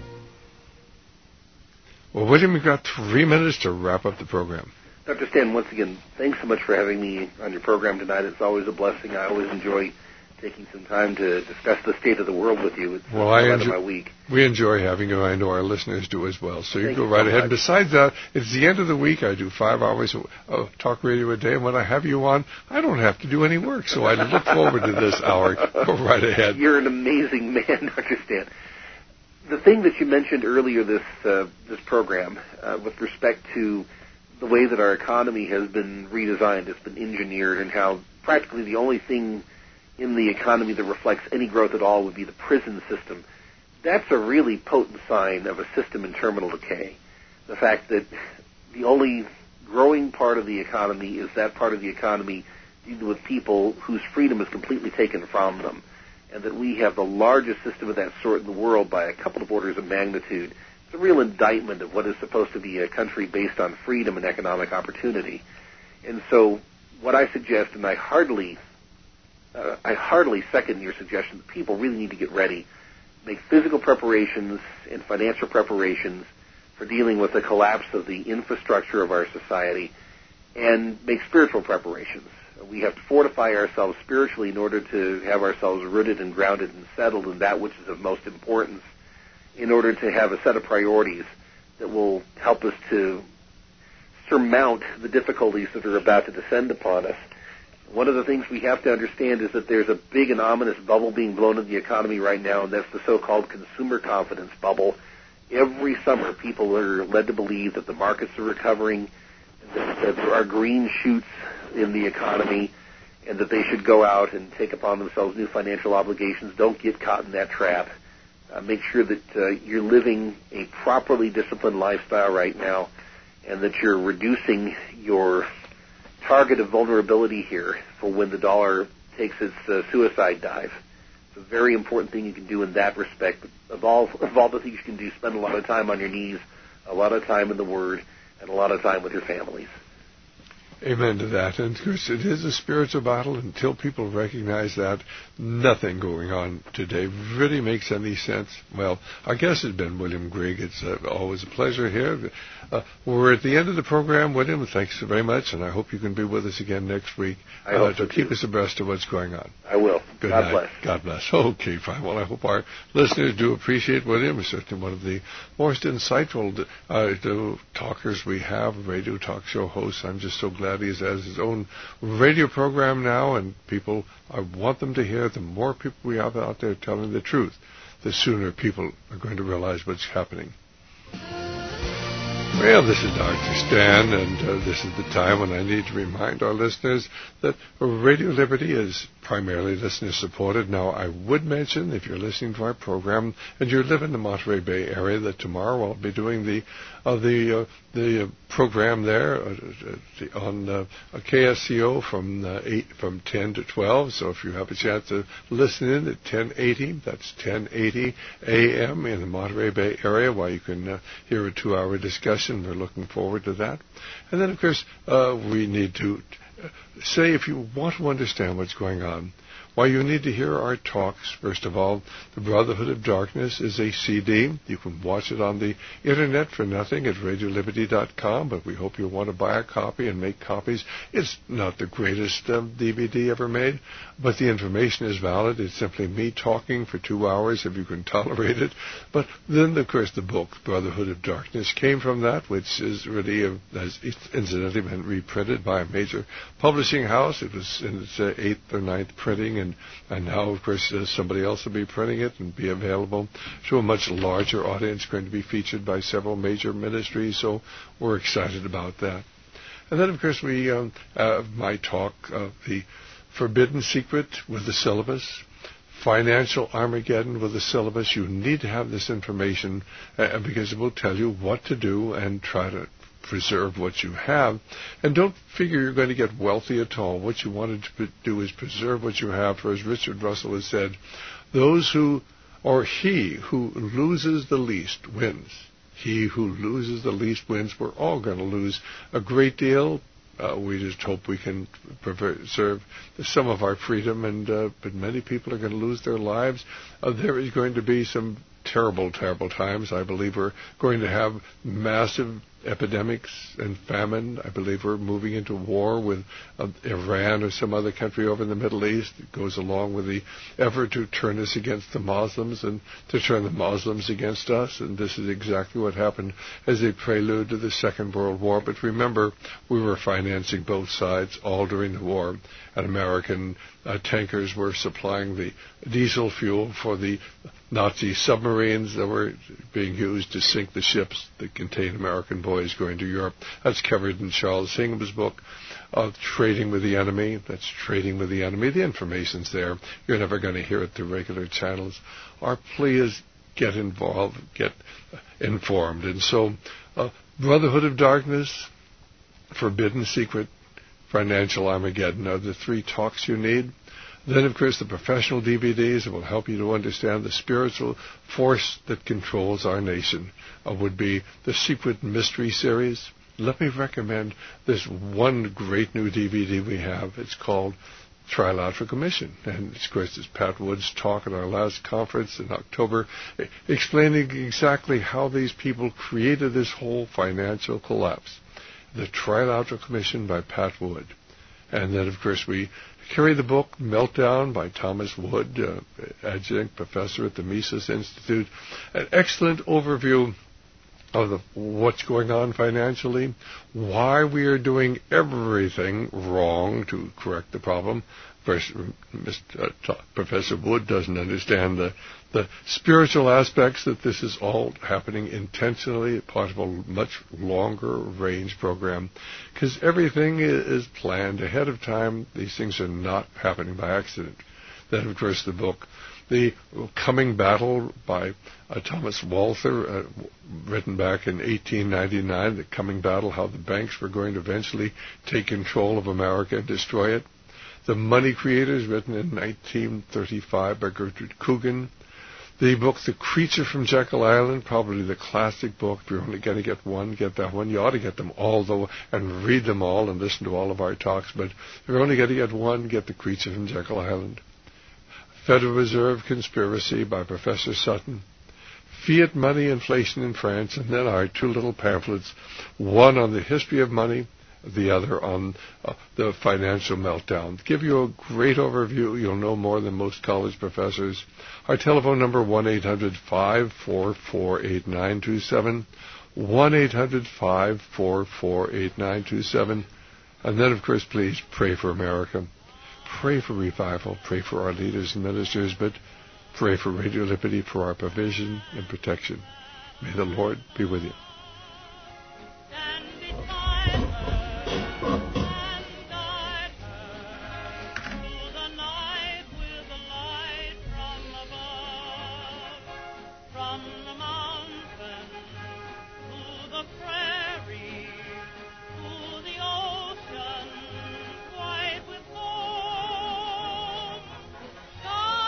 Well, William, we've got 3 minutes to wrap up the program. Dr. Stan, once again, thanks so much for having me on your program tonight. It's always a blessing. I always enjoy taking some time to discuss the state of the world with you. It's my week. We enjoy having you. I know our listeners do as well. So you go right ahead. And besides that, it's the end of the week. I do 5 hours of talk radio a day, and when I have you on, I don't have to do any work. So I look forward to this hour. Go right ahead. You're an amazing man, Dr. Stan. The thing that you mentioned earlier this program with respect to the way that our economy has been redesigned, it's been engineered, and how practically the only thing in the economy that reflects any growth at all would be the prison system. That's a really potent sign of a system in terminal decay. The fact that the only growing part of the economy is that part of the economy dealing with people whose freedom is completely taken from them, and that we have the largest system of that sort in the world by a couple of orders of magnitude. It's a real indictment of what is supposed to be a country based on freedom and economic opportunity. And so what I suggest, and I heartily second your suggestion that people really need to get ready, make physical preparations and financial preparations for dealing with the collapse of the infrastructure of our society, and make spiritual preparations. We have to fortify ourselves spiritually in order to have ourselves rooted and grounded and settled in that which is of most importance, in order to have a set of priorities that will help us to surmount the difficulties that are about to descend upon us. One of the things we have to understand is that there's a big and ominous bubble being blown in the economy right now, and that's the so-called consumer confidence bubble. Every summer, people are led to believe that the markets are recovering, that there are green shoots in the economy, and that they should go out and take upon themselves new financial obligations. Don't get caught in that trap. Make sure that you're living a properly disciplined lifestyle right now, and that you're reducing your target of vulnerability here for when the dollar takes its suicide dive. It's a very important thing you can do in that respect. Of all the things you can do, spend a lot of time on your knees, a lot of time in the Word, and a lot of time with your families. Amen to that. And of course, it is a spiritual battle. Until people recognize that, nothing going on today really makes any sense. Well, our guest has been William Grigg. It's always a pleasure here. We're at the end of the program, William. Thanks very much, and I hope you can be with us again next week to keep us abreast of what's going on. I will. Good God night. bless. God bless. Okay, fine. Well, I hope our listeners do appreciate William. He's certainly one of the most insightful talkers we have, radio talk show hosts. I'm just so glad he has his own radio program now, and I want them to hear. The more people we have out there telling the truth, the sooner people are going to realize what's happening. Well, this is Dr. Stan, and this is the time when I need to remind our listeners that Radio Liberty is primarily listener-supported. Now, I would mention, if you're listening to our program and you live in the Monterey Bay area, that tomorrow I'll be doing the program there on KSCO from 10 to 12. So if you have a chance to listen in at 1080, that's 1080 a.m. in the Monterey Bay area, while you can hear a 2-hour discussion. We're looking forward to that. And then, of course, we need to say, if you want to understand what's going on, Why, you need to hear our talks. First of all, The Brotherhood of Darkness is a CD. You can watch it on the Internet for nothing at RadioLiberty.com, but we hope you'll want to buy a copy and make copies. It's not the greatest DVD ever made, but the information is valid. It's simply me talking for 2 hours, if you can tolerate it. But then, of course, the book, Brotherhood of Darkness, came from that, which is really, has incidentally been reprinted by a major publishing house. It was in its 8th or 9th printing, and now, of course, somebody else will be printing it and be available to a much larger audience, going to be featured by several major ministries, so we're excited about that. And then, of course, we my talk, The Forbidden Secret with the Syllabus, Financial Armageddon with the Syllabus. You need to have this information because it will tell you what to do and try to preserve what you have. And don't figure you're going to get wealthy at all. What you wanted to do is preserve what you have, for as Richard Russell has said, he who loses the least wins. He who loses the least wins. We're all going to lose a great deal. We just hope we can preserve some of our freedom, but many people are going to lose their lives. There is going to be some terrible, terrible times. I believe we're going to have massive epidemics and famine. I believe we're moving into war with Iran or some other country over in the Middle East. It goes along with the effort to turn us against the Muslims and to turn the Muslims against us. And this is exactly what happened as a prelude to the Second World War. But remember, we were financing both sides all during the war. And American tankers were supplying the diesel fuel for the Nazi submarines that were being used to sink the ships that contained American boys going to Europe. That's covered in Charles Hingham's book, Trading with the Enemy. That's Trading with the Enemy. The information's there. You're never going to hear it through regular channels. Our plea is get involved, get informed. And so, Brotherhood of Darkness, Forbidden Secret, Financial Armageddon are the 3 talks you need. Then, of course, the professional DVDs that will help you to understand the spiritual force that controls our nation would be the Secret Mystery Series. Let me recommend this one great new DVD we have. It's called Trilateral Mission. And, of course, it's Pat Wood's talk at our last conference in October, explaining exactly how these people created this whole financial collapse. The Trilateral Commission by Pat Wood. And then, of course, we carry the book Meltdown by Thomas Wood, adjunct professor at the Mises Institute. An excellent overview of what's going on financially, why we are doing everything wrong to correct the problem. Professor Wood doesn't understand the spiritual aspects, that this is all happening intentionally, part of a much longer range program, because everything is planned ahead of time. These things are not happening by accident. Then, of course, the book, The Coming Battle by Thomas Walther, written back in 1899, The Coming Battle, how the banks were going to eventually take control of America and destroy it. The Money Creators, written in 1935 by Gertrude Coogan. The book The Creature from Jekyll Island, probably the classic book. If you're only going to get one, get that one. You ought to get them all, though, and read them all and listen to all of our talks. But if you're only going to get one, get The Creature from Jekyll Island. Federal Reserve Conspiracy by Professor Sutton. Fiat Money, Inflation in France, and then our 2 little pamphlets, one on the history of money, the other on the financial meltdown. Give you a great overview. You'll know more than most college professors. Our telephone number, 1-800-544-8927, 1-800-544-8927. And then, of course, please pray for America. Pray for revival. Pray for our leaders and ministers, but pray for Radio Liberty, for our provision and protection. May the Lord be with you.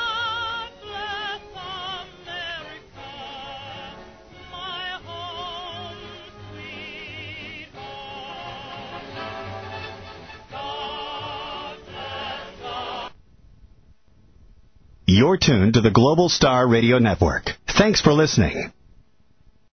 God bless America, my home. You're tuned to the Global Star Radio Network. Thanks for listening.